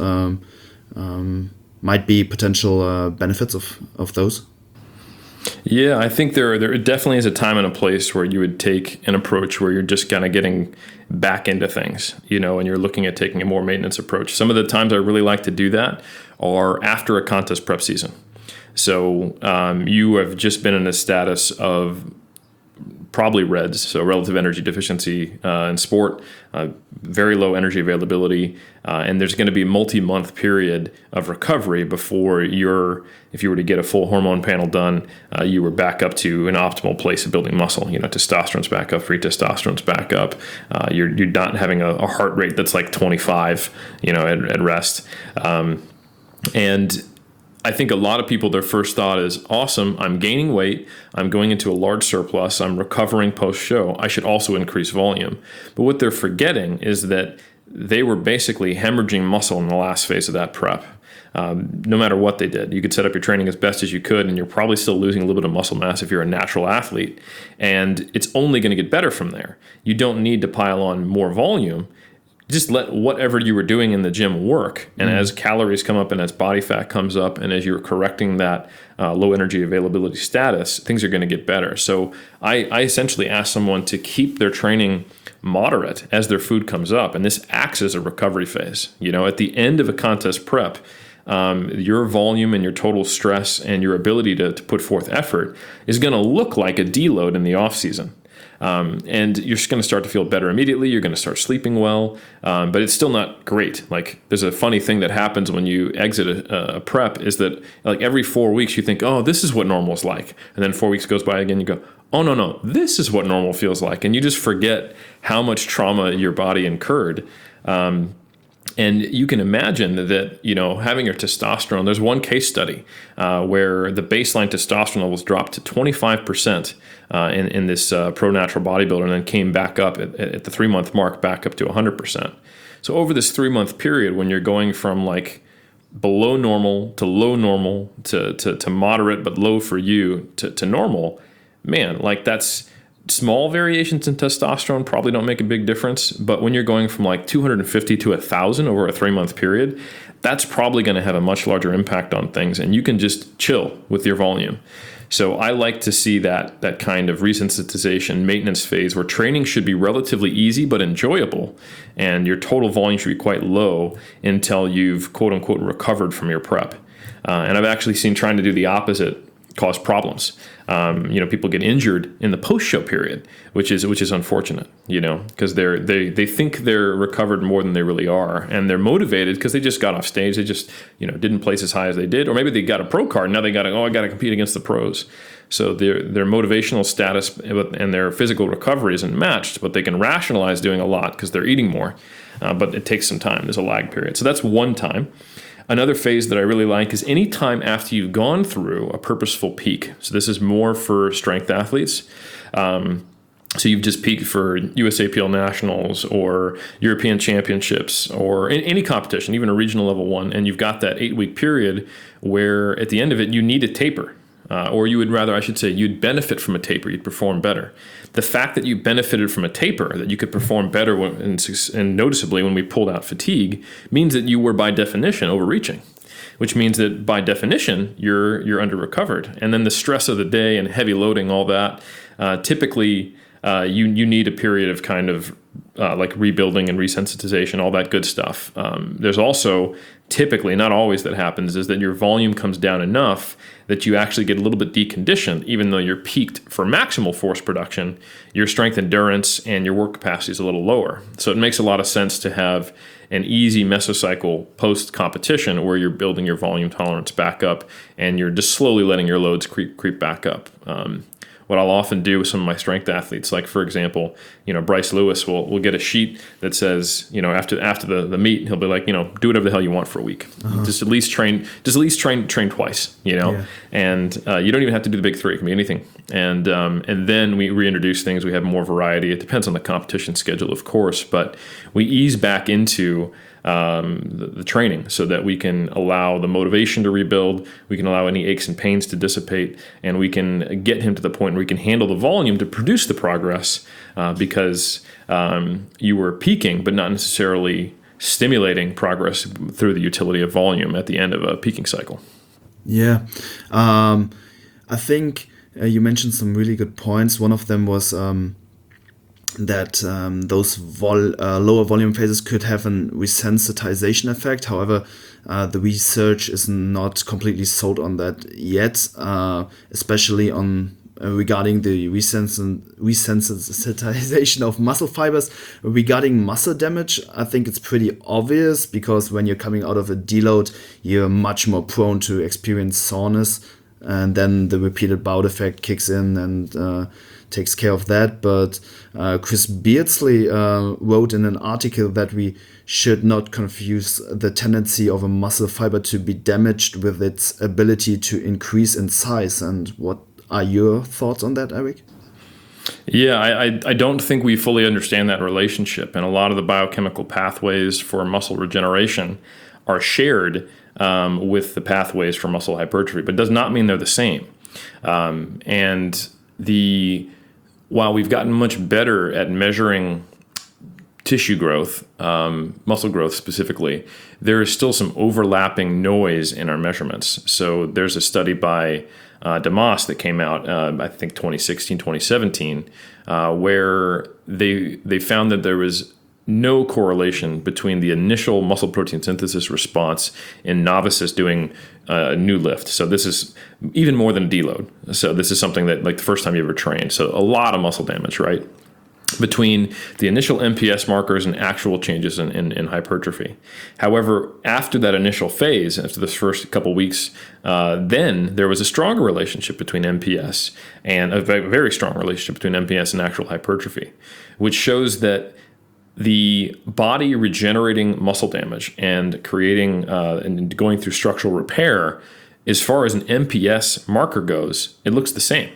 might be potential benefits of those? Yeah, I think there definitely is a time and a place where you would take an approach where you're just kind of getting back into things, and you're looking at taking a more maintenance approach. Some of the times I really like to do that are after a contest prep season. So you have just been in a status of probably REDS, so relative energy deficiency in sport, very low energy availability, and there's going to be a multi-month period of recovery before if you were to get a full hormone panel done, you were back up to an optimal place of building muscle. Testosterone's back up, free testosterone's back up. You're not having a heart rate that's like 25, at rest, and I think a lot of people, their first thought is, awesome, I'm gaining weight, I'm going into a large surplus, I'm recovering post-show, I should also increase volume. But what they're forgetting is that they were basically hemorrhaging muscle in the last phase of that prep. No matter what they did. You could set up your training as best as you could, and you're probably still losing a little bit of muscle mass if you're a natural athlete. And it's only going to get better from there. You don't need to pile on more volume. Just let whatever you were doing in the gym work. And as calories come up and as body fat comes up and as you're correcting that low energy availability status, things are going to get better. So I essentially ask someone to keep their training moderate as their food comes up. And this acts as a recovery phase. At the end of a contest prep, your volume and your total stress and your ability to put forth effort is going to look like a deload in the off season. And you're just going to start to feel better immediately. You're going to start sleeping well, but it's still not great. Like, there's a funny thing that happens when you exit a prep is that, like, every 4 weeks you think, oh, this is what normal is like. And then 4 weeks goes by again, you go, oh, no, this is what normal feels like. And you just forget how much trauma your body incurred. And you can imagine that, having your testosterone, there's one case study where the baseline testosterone levels dropped to 25% in this pro natural bodybuilder, and then came back up at the 3-month mark, back up to 100%. So over this 3-month period, when you're going from like below normal to low normal to moderate but low for you to normal, man, like that's small variations in testosterone probably don't make a big difference, but when you're going from like 250 to 1,000 over a 3-month period, that's probably going to have a much larger impact on things, and you can just chill with your volume. So I like to see that kind of resensitization maintenance phase where training should be relatively easy but enjoyable, and your total volume should be quite low until you've quote unquote recovered from your prep. And I've actually seen trying to do the opposite cause problems. People get injured in the post-show period, which is unfortunate, because they think they're recovered more than they really are, and they're motivated because they just got off stage. They just didn't place as high as they did, or maybe they got a pro card. Now they got to I got to compete against the pros. So their motivational status and their physical recovery isn't matched, but they can rationalize doing a lot because they're eating more. But it takes some time. There's a lag period. So that's one time. Another phase that I really like is any time after you've gone through a purposeful peak. So this is more for strength athletes. So you've just peaked for USAPL Nationals or European Championships or any competition, even a regional level one, and you've got that 8-week period where at the end of it you need a taper. Or you would rather, I should say, you'd benefit from a taper, you'd perform better. The fact that you benefited from a taper, that you could perform better and noticeably when we pulled out fatigue, means that you were by definition overreaching, which means that by definition you're under recovered. And then the stress of the day and heavy loading, all that, typically you need a period of kind of like rebuilding and resensitization, all that good stuff. There's also typically, not always that happens, is that your volume comes down enough that you actually get a little bit deconditioned. Even though you're peaked for maximal force production, your strength endurance and your work capacity is a little lower. So it makes a lot of sense to have an easy mesocycle post-competition where you're building your volume tolerance back up and you're just slowly letting your loads creep back up. What I'll often do with some of my strength athletes, like for example, Bryce Lewis will get a sheet that says, after the meet, he'll be like, do whatever the hell you want for a week. Just at least train twice, Yeah. And you don't even have to do the big three. It can be anything. And then we reintroduce things. We have more variety. It depends on the competition schedule, of course, but we ease back into the training, so that we can allow the motivation to rebuild, we can allow any aches and pains to dissipate, and we can get him to the point where he can handle the volume to produce the progress, because you were peaking, but not necessarily stimulating progress through the utility of volume at the end of a peaking cycle. Yeah. I think you mentioned some really good points. One of them was that those lower volume phases could have an resensitization effect. However, the research is not completely sold on that yet, especially on regarding the resensitization of muscle fibers. Regarding muscle damage, I think it's pretty obvious, because when you're coming out of a deload, you're much more prone to experience soreness, and then the repeated bout effect kicks in and takes care of that. But Chris Beardsley wrote in an article that we should not confuse the tendency of a muscle fiber to be damaged with its ability to increase in size. And what are your thoughts on that, Eric? Yeah, I don't think we fully understand that relationship. And a lot of the biochemical pathways for muscle regeneration are shared with the pathways for muscle hypertrophy, but does not mean they're the same. While we've gotten much better at measuring tissue growth, muscle growth specifically, there is still some overlapping noise in our measurements. So there's a study by DeMoss that came out, I think 2016, 2017, where they found that there was no correlation between the initial muscle protein synthesis response in novices doing a new lift. So this is even more than a deload. So this is something that, like, the first time you ever trained. So a lot of muscle damage, right? Between the initial MPS markers and actual changes in hypertrophy. However, after that initial phase, after this first couple weeks, then there was a stronger relationship between MPS, and a very strong relationship between MPS and actual hypertrophy, which shows that the body regenerating muscle damage and creating and going through structural repair, as far as an MPS marker goes, it looks the same.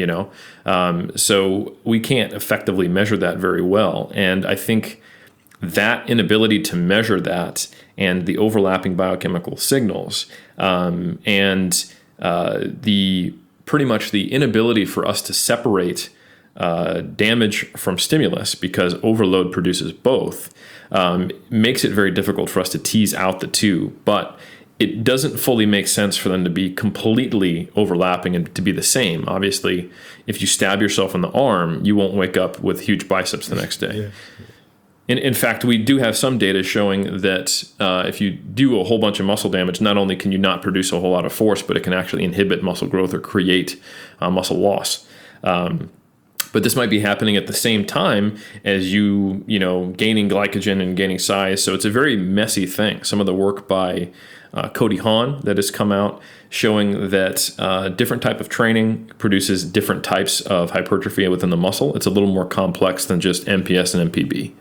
So we can't effectively measure that very well. And I think that inability to measure that, and the overlapping biochemical signals, and pretty much the inability for us to separate damage from stimulus, because overload produces both, makes it very difficult for us to tease out the two. But it doesn't fully make sense for them to be completely overlapping and to be the same. Obviously, if you stab yourself in the arm, you won't wake up with huge biceps the next day. Yeah. In fact, we do have some data showing that if you do a whole bunch of muscle damage, not only can you not produce a whole lot of force, but it can actually inhibit muscle growth or create muscle loss. But this might be happening at the same time as you gaining glycogen and gaining size. So it's a very messy thing. Some of the work by Cody Hahn that has come out showing that different type of training produces different types of hypertrophy within the muscle. It's a little more complex than just MPS and MPB.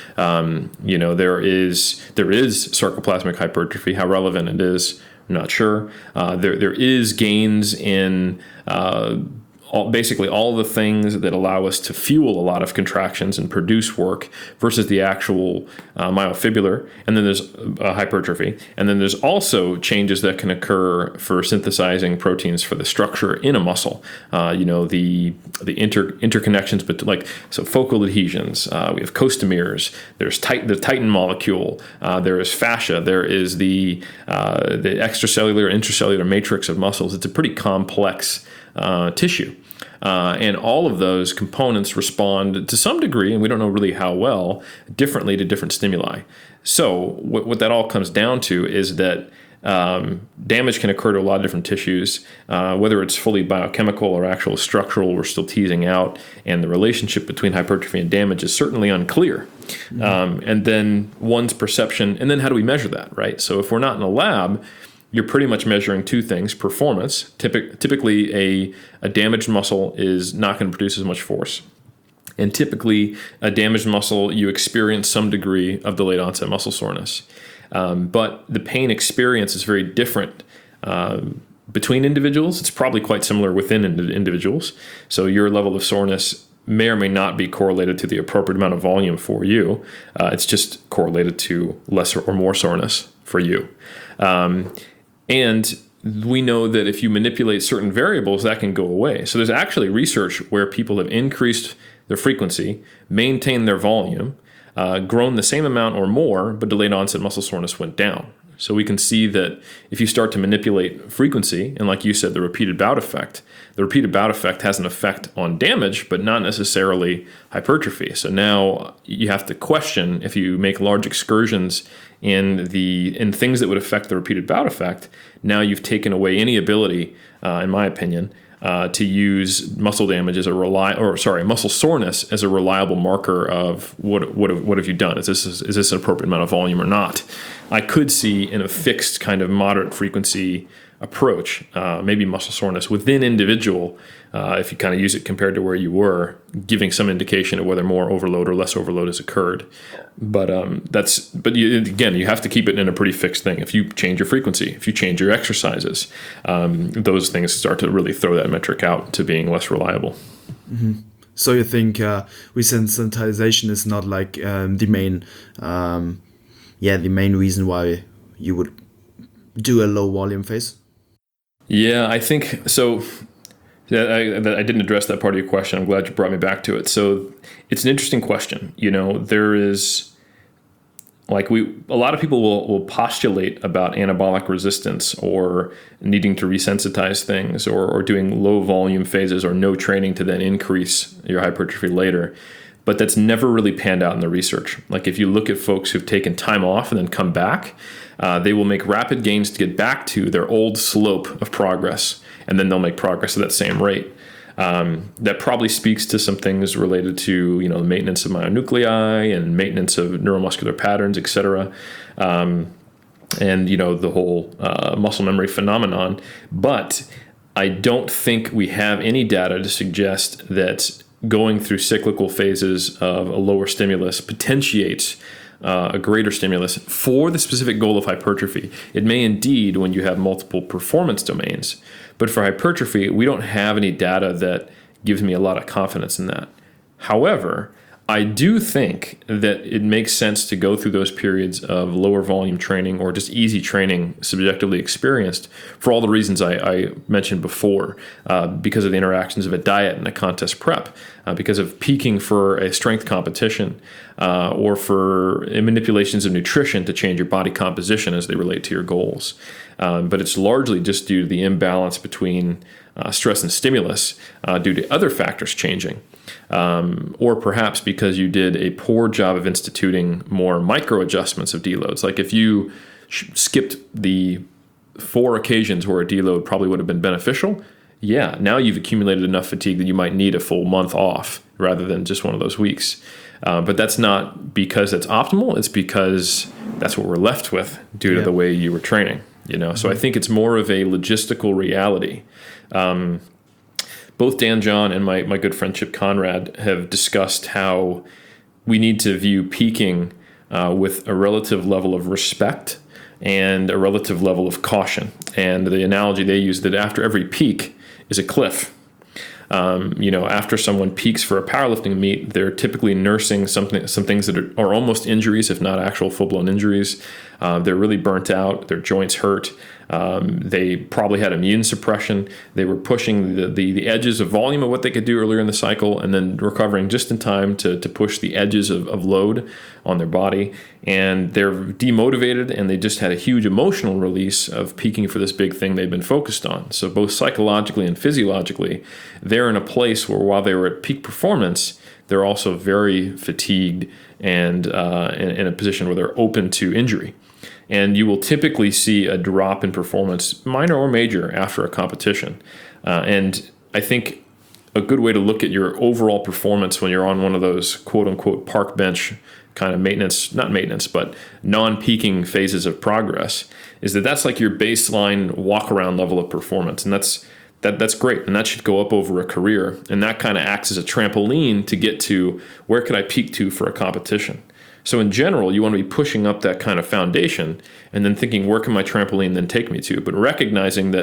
There is sarcoplasmic hypertrophy. How relevant it is, I'm not sure. There is gains in basically all the things that allow us to fuel a lot of contractions and produce work versus the actual myofibrillar. And then there's hypertrophy. And then there's also changes that can occur for synthesizing proteins for the structure in a muscle. The interconnections, but so focal adhesions. We have costomeres. There's the titin molecule. There is fascia. There is the extracellular, intracellular matrix of muscles. It's a pretty complex tissue. And all of those components respond to some degree, and we don't know really how well, differently to different stimuli. So what that all comes down to is that damage can occur to a lot of different tissues, whether it's fully biochemical or actual structural, we're still teasing out, and the relationship between hypertrophy and damage is certainly unclear. Mm-hmm. And then one's perception, and then how do we measure that, right? So if we're not in a lab, you're pretty much measuring two things: performance. Typically, a damaged muscle is not going to produce as much force. And typically, a damaged muscle, you experience some degree of delayed onset muscle soreness. But the pain experience is very different between individuals. It's probably quite similar within individuals. So your level of soreness may or may not be correlated to the appropriate amount of volume for you. It's just correlated to lesser or more soreness for you. And we know that if you manipulate certain variables, that can go away. So there's actually research where people have increased their frequency, maintained their volume, grown the same amount or more, but delayed onset muscle soreness went down. So we can see that if you start to manipulate frequency, and like you said, the repeated bout effect has an effect on damage, but not necessarily hypertrophy. So now you have to question, if you make large excursions in things that would affect the repeated bout effect, now you've taken away any ability, in my opinion, to use muscle damage as muscle soreness as a reliable marker of what have you done? Is this an appropriate amount of volume or not? I could see in a fixed kind of moderate frequency approach, maybe muscle soreness within individual, if you kind of use it compared to where you were, giving some indication of whether more overload or less overload has occurred. But you have to keep it in a pretty fixed thing. If you change your frequency, if you change your exercises, those things start to really throw that metric out to being less reliable. Mm-hmm. So you think resensitization is not like the main reason why you would do a low volume phase? Yeah, I think so. I didn't address that part of your question. I'm glad you brought me back to it. So it's an interesting question. There is a lot of people will postulate about anabolic resistance or needing to resensitize things or doing low volume phases or no training to then increase your hypertrophy later. But that's never really panned out in the research. Like if you look at folks who've taken time off and then come back, they will make rapid gains to get back to their old slope of progress, and then they'll make progress at that same rate. That probably speaks to some things related to the maintenance of myonuclei and maintenance of neuromuscular patterns, et cetera, and the whole muscle memory phenomenon. But I don't think we have any data to suggest that going through cyclical phases of a lower stimulus potentiates a greater stimulus for the specific goal of hypertrophy. It may indeed when you have multiple performance domains, but for hypertrophy, we don't have any data that gives me a lot of confidence in that. However, I do think that it makes sense to go through those periods of lower volume training or just easy training subjectively experienced for all the reasons I mentioned before, because of the interactions of a diet and a contest prep, because of peaking for a strength competition, or for manipulations of nutrition to change your body composition as they relate to your goals. But it's largely just due to the imbalance between stress and stimulus due to other factors changing. Or perhaps because you did a poor job of instituting more micro adjustments of deloads. Like if you skipped the 4 occasions where a deload probably would have been beneficial, now you've accumulated enough fatigue that you might need a full month off rather than just one of those weeks. But that's not because it's optimal. It's because that's what we're left with due to the way you were training. So I think it's more of a logistical reality. Both Dan John and my good friend Chip Conrad have discussed how we need to view peaking with a relative level of respect and a relative level of caution. And the analogy they use that after every peak is a cliff. After someone peaks for a powerlifting meet, they're typically nursing some things that are almost injuries, if not actual full-blown injuries. They're really burnt out. Their joints hurt. They probably had immune suppression. They were pushing the edges of volume of what they could do earlier in the cycle and then recovering just in time to push the edges of load on their body. And they're demotivated, and they just had a huge emotional release of peaking for this big thing they've been focused on. So both psychologically and physiologically, they're in a place where while they were at peak performance, they're also very fatigued and in a position where they're open to injury. And you will typically see a drop in performance, minor or major, after a competition. And I think a good way to look at your overall performance when you're on one of those quote-unquote park bench kind of but non-peaking phases of progress is that's like your baseline walk-around level of performance. And that's great, and that should go up over a career. And that kind of acts as a trampoline to get to where could I peak to for a competition. So in general, you want to be pushing up that kind of foundation and then thinking, where can my trampoline then take me to? But recognizing that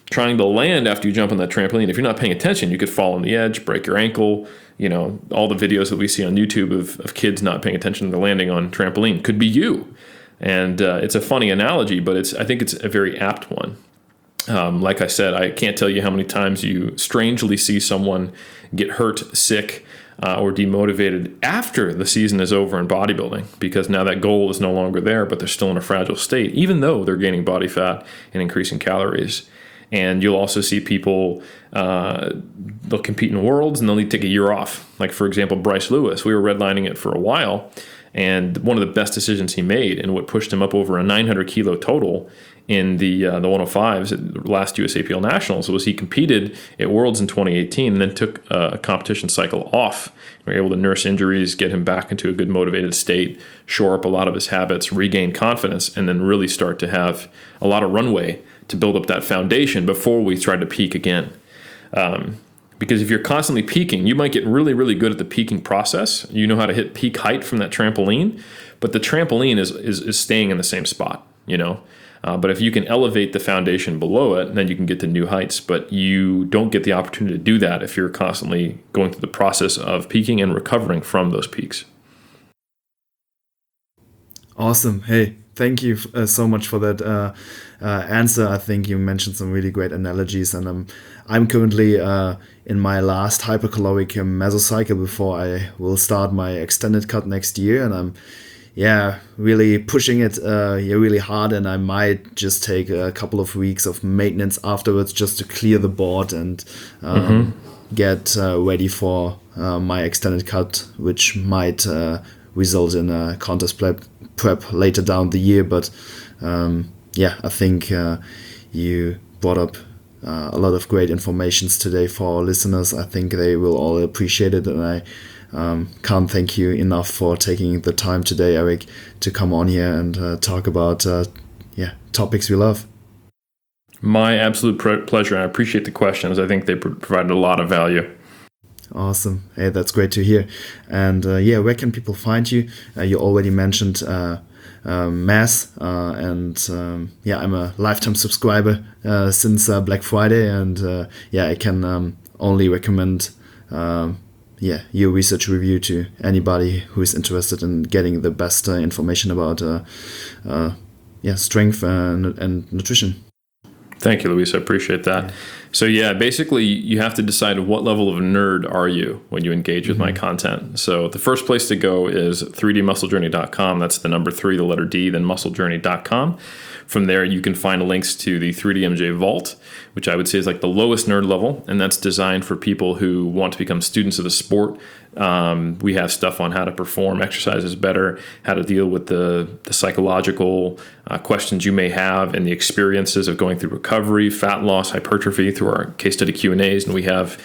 trying to land after you jump on that trampoline, if you're not paying attention, you could fall on the edge, break your ankle. All the videos that we see on YouTube of kids not paying attention to landing on trampoline could be you. And it's a funny analogy, but I think it's a very apt one. Like I said, I can't tell you how many times you strangely see someone get hurt, sick, or demotivated after the season is over in bodybuilding, because now that goal is no longer there, but they're still in a fragile state, even though they're gaining body fat and increasing calories. And you'll also see people, they'll compete in worlds and they'll need to take a year off. Like, for example, Bryce Lewis, we were redlining it for a while. And one of the best decisions he made, and what pushed him up over a 900 kilo total in the 105s at the last USAPL Nationals, was he competed at Worlds in 2018 and then took a competition cycle off. We were able to nurse injuries, get him back into a good motivated state, shore up a lot of his habits, regain confidence, and then really start to have a lot of runway to build up that foundation before we try to peak again. Because if you're constantly peaking, you might get really, really good at the peaking process. You know how to hit peak height from that trampoline, but the trampoline is staying in the same spot, But if you can elevate the foundation below it, then you can get to new heights. But you don't get the opportunity to do that if you're constantly going through the process of peaking and recovering from those peaks. Awesome. Hey, thank you so much for that answer. I think you mentioned some really great analogies, and I'm currently in my last hypercaloric mesocycle before I will start my extended cut next year, and I'm really pushing it really hard, and I might just take a couple of weeks of maintenance afterwards just to clear the board and get ready for my extended cut, which might result in a contest prep later down the year. But I think you brought up a lot of great informations today for our listeners. I think they will all appreciate it, and I can't thank you enough for taking the time today, Eric, to come on here and talk about topics we love. My absolute pleasure. I appreciate the questions. I think they provided a lot of value. Awesome. Hey, that's great to hear. And where can people find you? You already mentioned Mass, and I'm a lifetime subscriber since Black Friday, and I can only recommend your research review to anybody who is interested in getting the best information about strength and nutrition. Thank you, Luis. I appreciate that. So basically you have to decide what level of nerd are you when you engage with my content. So the first place to go is 3dmusclejourney.com. That's the number 3, the letter D, then musclejourney.com. From there, you can find links to the 3DMJ Vault, which I would say is like the lowest nerd level, and that's designed for people who want to become students of the sport. We have stuff on how to perform exercises better, how to deal with the psychological questions you may have, and the experiences of going through recovery, fat loss, hypertrophy, through our case study Q&As, and we have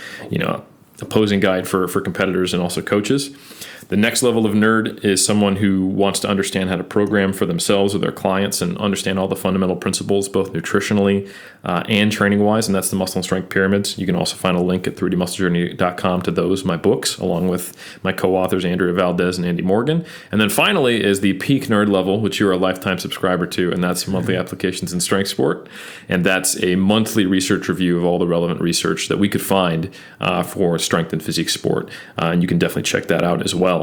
a posing guide for competitors and also coaches. The next level of nerd is someone who wants to understand how to program for themselves or their clients and understand all the fundamental principles, both nutritionally and training-wise, and that's the Muscle and Strength Pyramids. You can also find a link at 3dmusclejourney.com to those, my books, along with my co-authors, Andrea Valdez and Andy Morgan. And then finally is the peak nerd level, which you're a lifetime subscriber to, and that's monthly applications in strength sport. And that's a monthly research review of all the relevant research that we could find for strength and physique sport. And you can definitely check that out as well.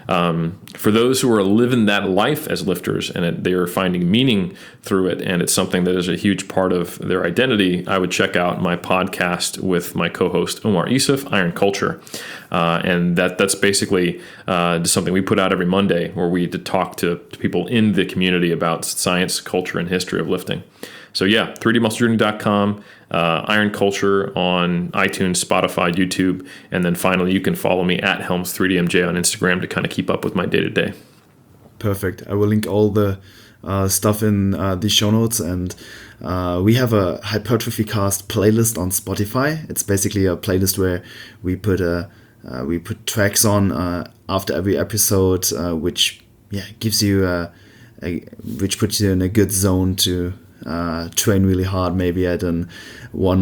For those who are living that life as lifters and they are finding meaning through it, and it's something that is a huge part of their identity, I would check out my podcast with my co-host Omar Isuf, Iron Culture. And that's basically something we put out every Monday, where we talk to people in the community about science, culture, and history of lifting. So 3dmusclejourney.com, Iron Culture on iTunes, Spotify, YouTube, and then finally you can follow me at Helms3DMJ on Instagram to kind of keep up with my day-to-day. Perfect. I will link all the stuff in the show notes, and we have a Hypertrophy Cast playlist on Spotify. It's basically a playlist where we put tracks on after every episode, which gives you which puts you in a good zone to train really hard, maybe at a 9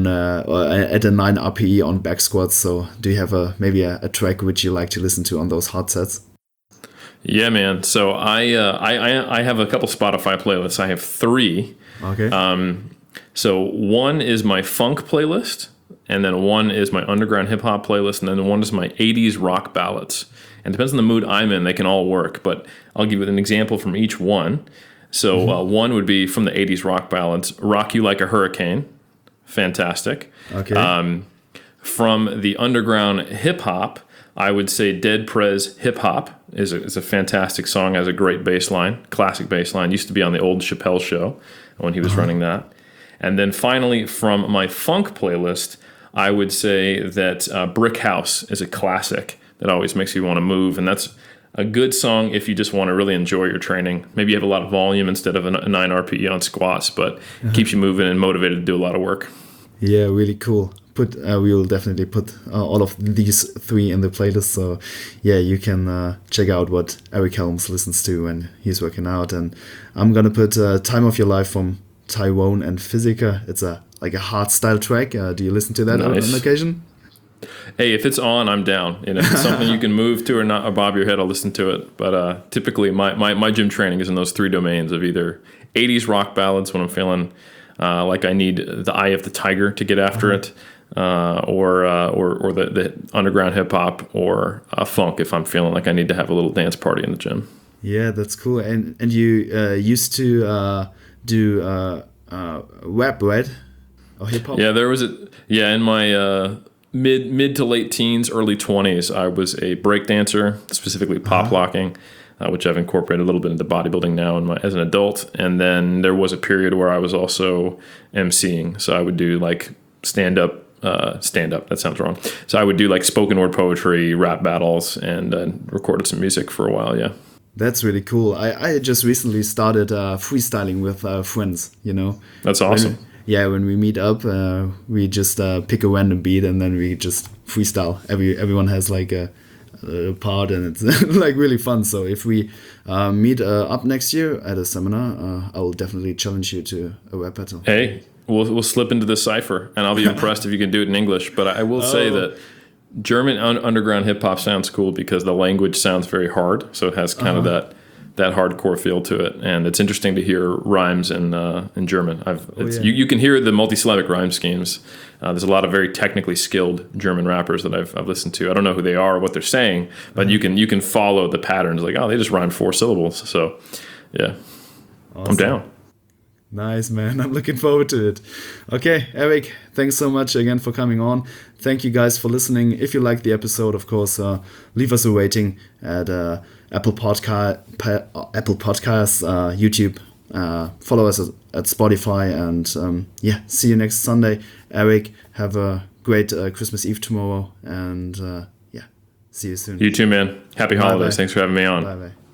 RPE on back squats. So do you have maybe a track which you like to listen to on those hard sets? Yeah, man. So I have a couple Spotify playlists. I have 3. Okay. So one is my funk playlist, and then one is my underground hip hop playlist, and then one is my 80s rock ballads. And depends on the mood I'm in, they can all work, but I'll give you an example from each one. So one would be from the 80s rock ballads, Rock You Like a Hurricane. Fantastic. Okay. From the underground hip hop, I would say Dead Prez Hip Hop is a fantastic song, has a great bass line, classic bass line. Used to be on the old Chappelle show when he was running that. And then finally, from my funk playlist, I would say that Brick House is a classic that always makes you want to move. And that's a good song if you just want to really enjoy your training. Maybe you have a lot of volume instead of a 9 RPE on squats, but it keeps you moving and motivated to do a lot of work. Yeah, really cool. We will definitely put all of these 3 in the playlist. So yeah, you can check out what Eric Helms listens to when he's working out. And I'm gonna put Time of Your Life from Tyrone and Physica. It's like a hard style track. Do you listen to that on occasion? Hey, if it's on, I'm down. If it's something you can move to or not, or bob your head, I'll listen to it. But typically, my gym training is in those 3 domains of either 80s rock ballads when I'm feeling like I need the eye of the tiger to get after it, or the underground hip hop, or funk if I'm feeling like I need to have a little dance party in the gym. Yeah, that's cool. And you used to do rap, right? Or hip hop? Yeah, in my mid to late teens, early 20s, I was a break dancer, specifically pop locking, which I've incorporated a little bit into bodybuilding now as an adult. And then there was a period where I was also emceeing. So I would do like stand up, that sounds wrong. So I would do like spoken word poetry, rap battles, and recorded some music for a while, yeah. That's really cool. I just recently started freestyling with friends, you know. That's awesome. When we meet up, we just pick a random beat and then we just freestyle. Everyone has like a part, and it's like really fun. So if we meet up next year at a seminar, I will definitely challenge you to a rap battle. Hey, we'll slip into the cipher, and I'll be impressed if you can do it in English. But I will say that German underground hip hop sounds cool because the language sounds very hard, so it has kind of that hardcore feel to it, and it's interesting to hear rhymes in German. You can hear the multisyllabic rhyme schemes. There's a lot of very technically skilled German rappers that I've listened to. I don't know who they are or what they're saying, but you can follow the patterns. Like, oh, they just rhyme 4 syllables. So, yeah, awesome. I'm down. Nice, man. I'm looking forward to it. Okay, Eric, thanks so much again for coming on. Thank you guys for listening. If you liked the episode, of course, leave us a rating at Apple Podcasts, YouTube. Follow us at Spotify, and see you next Sunday. Eric, have a great Christmas Eve tomorrow, and see you soon. You too, man. Happy holidays. Thanks for having me on. Bye-bye.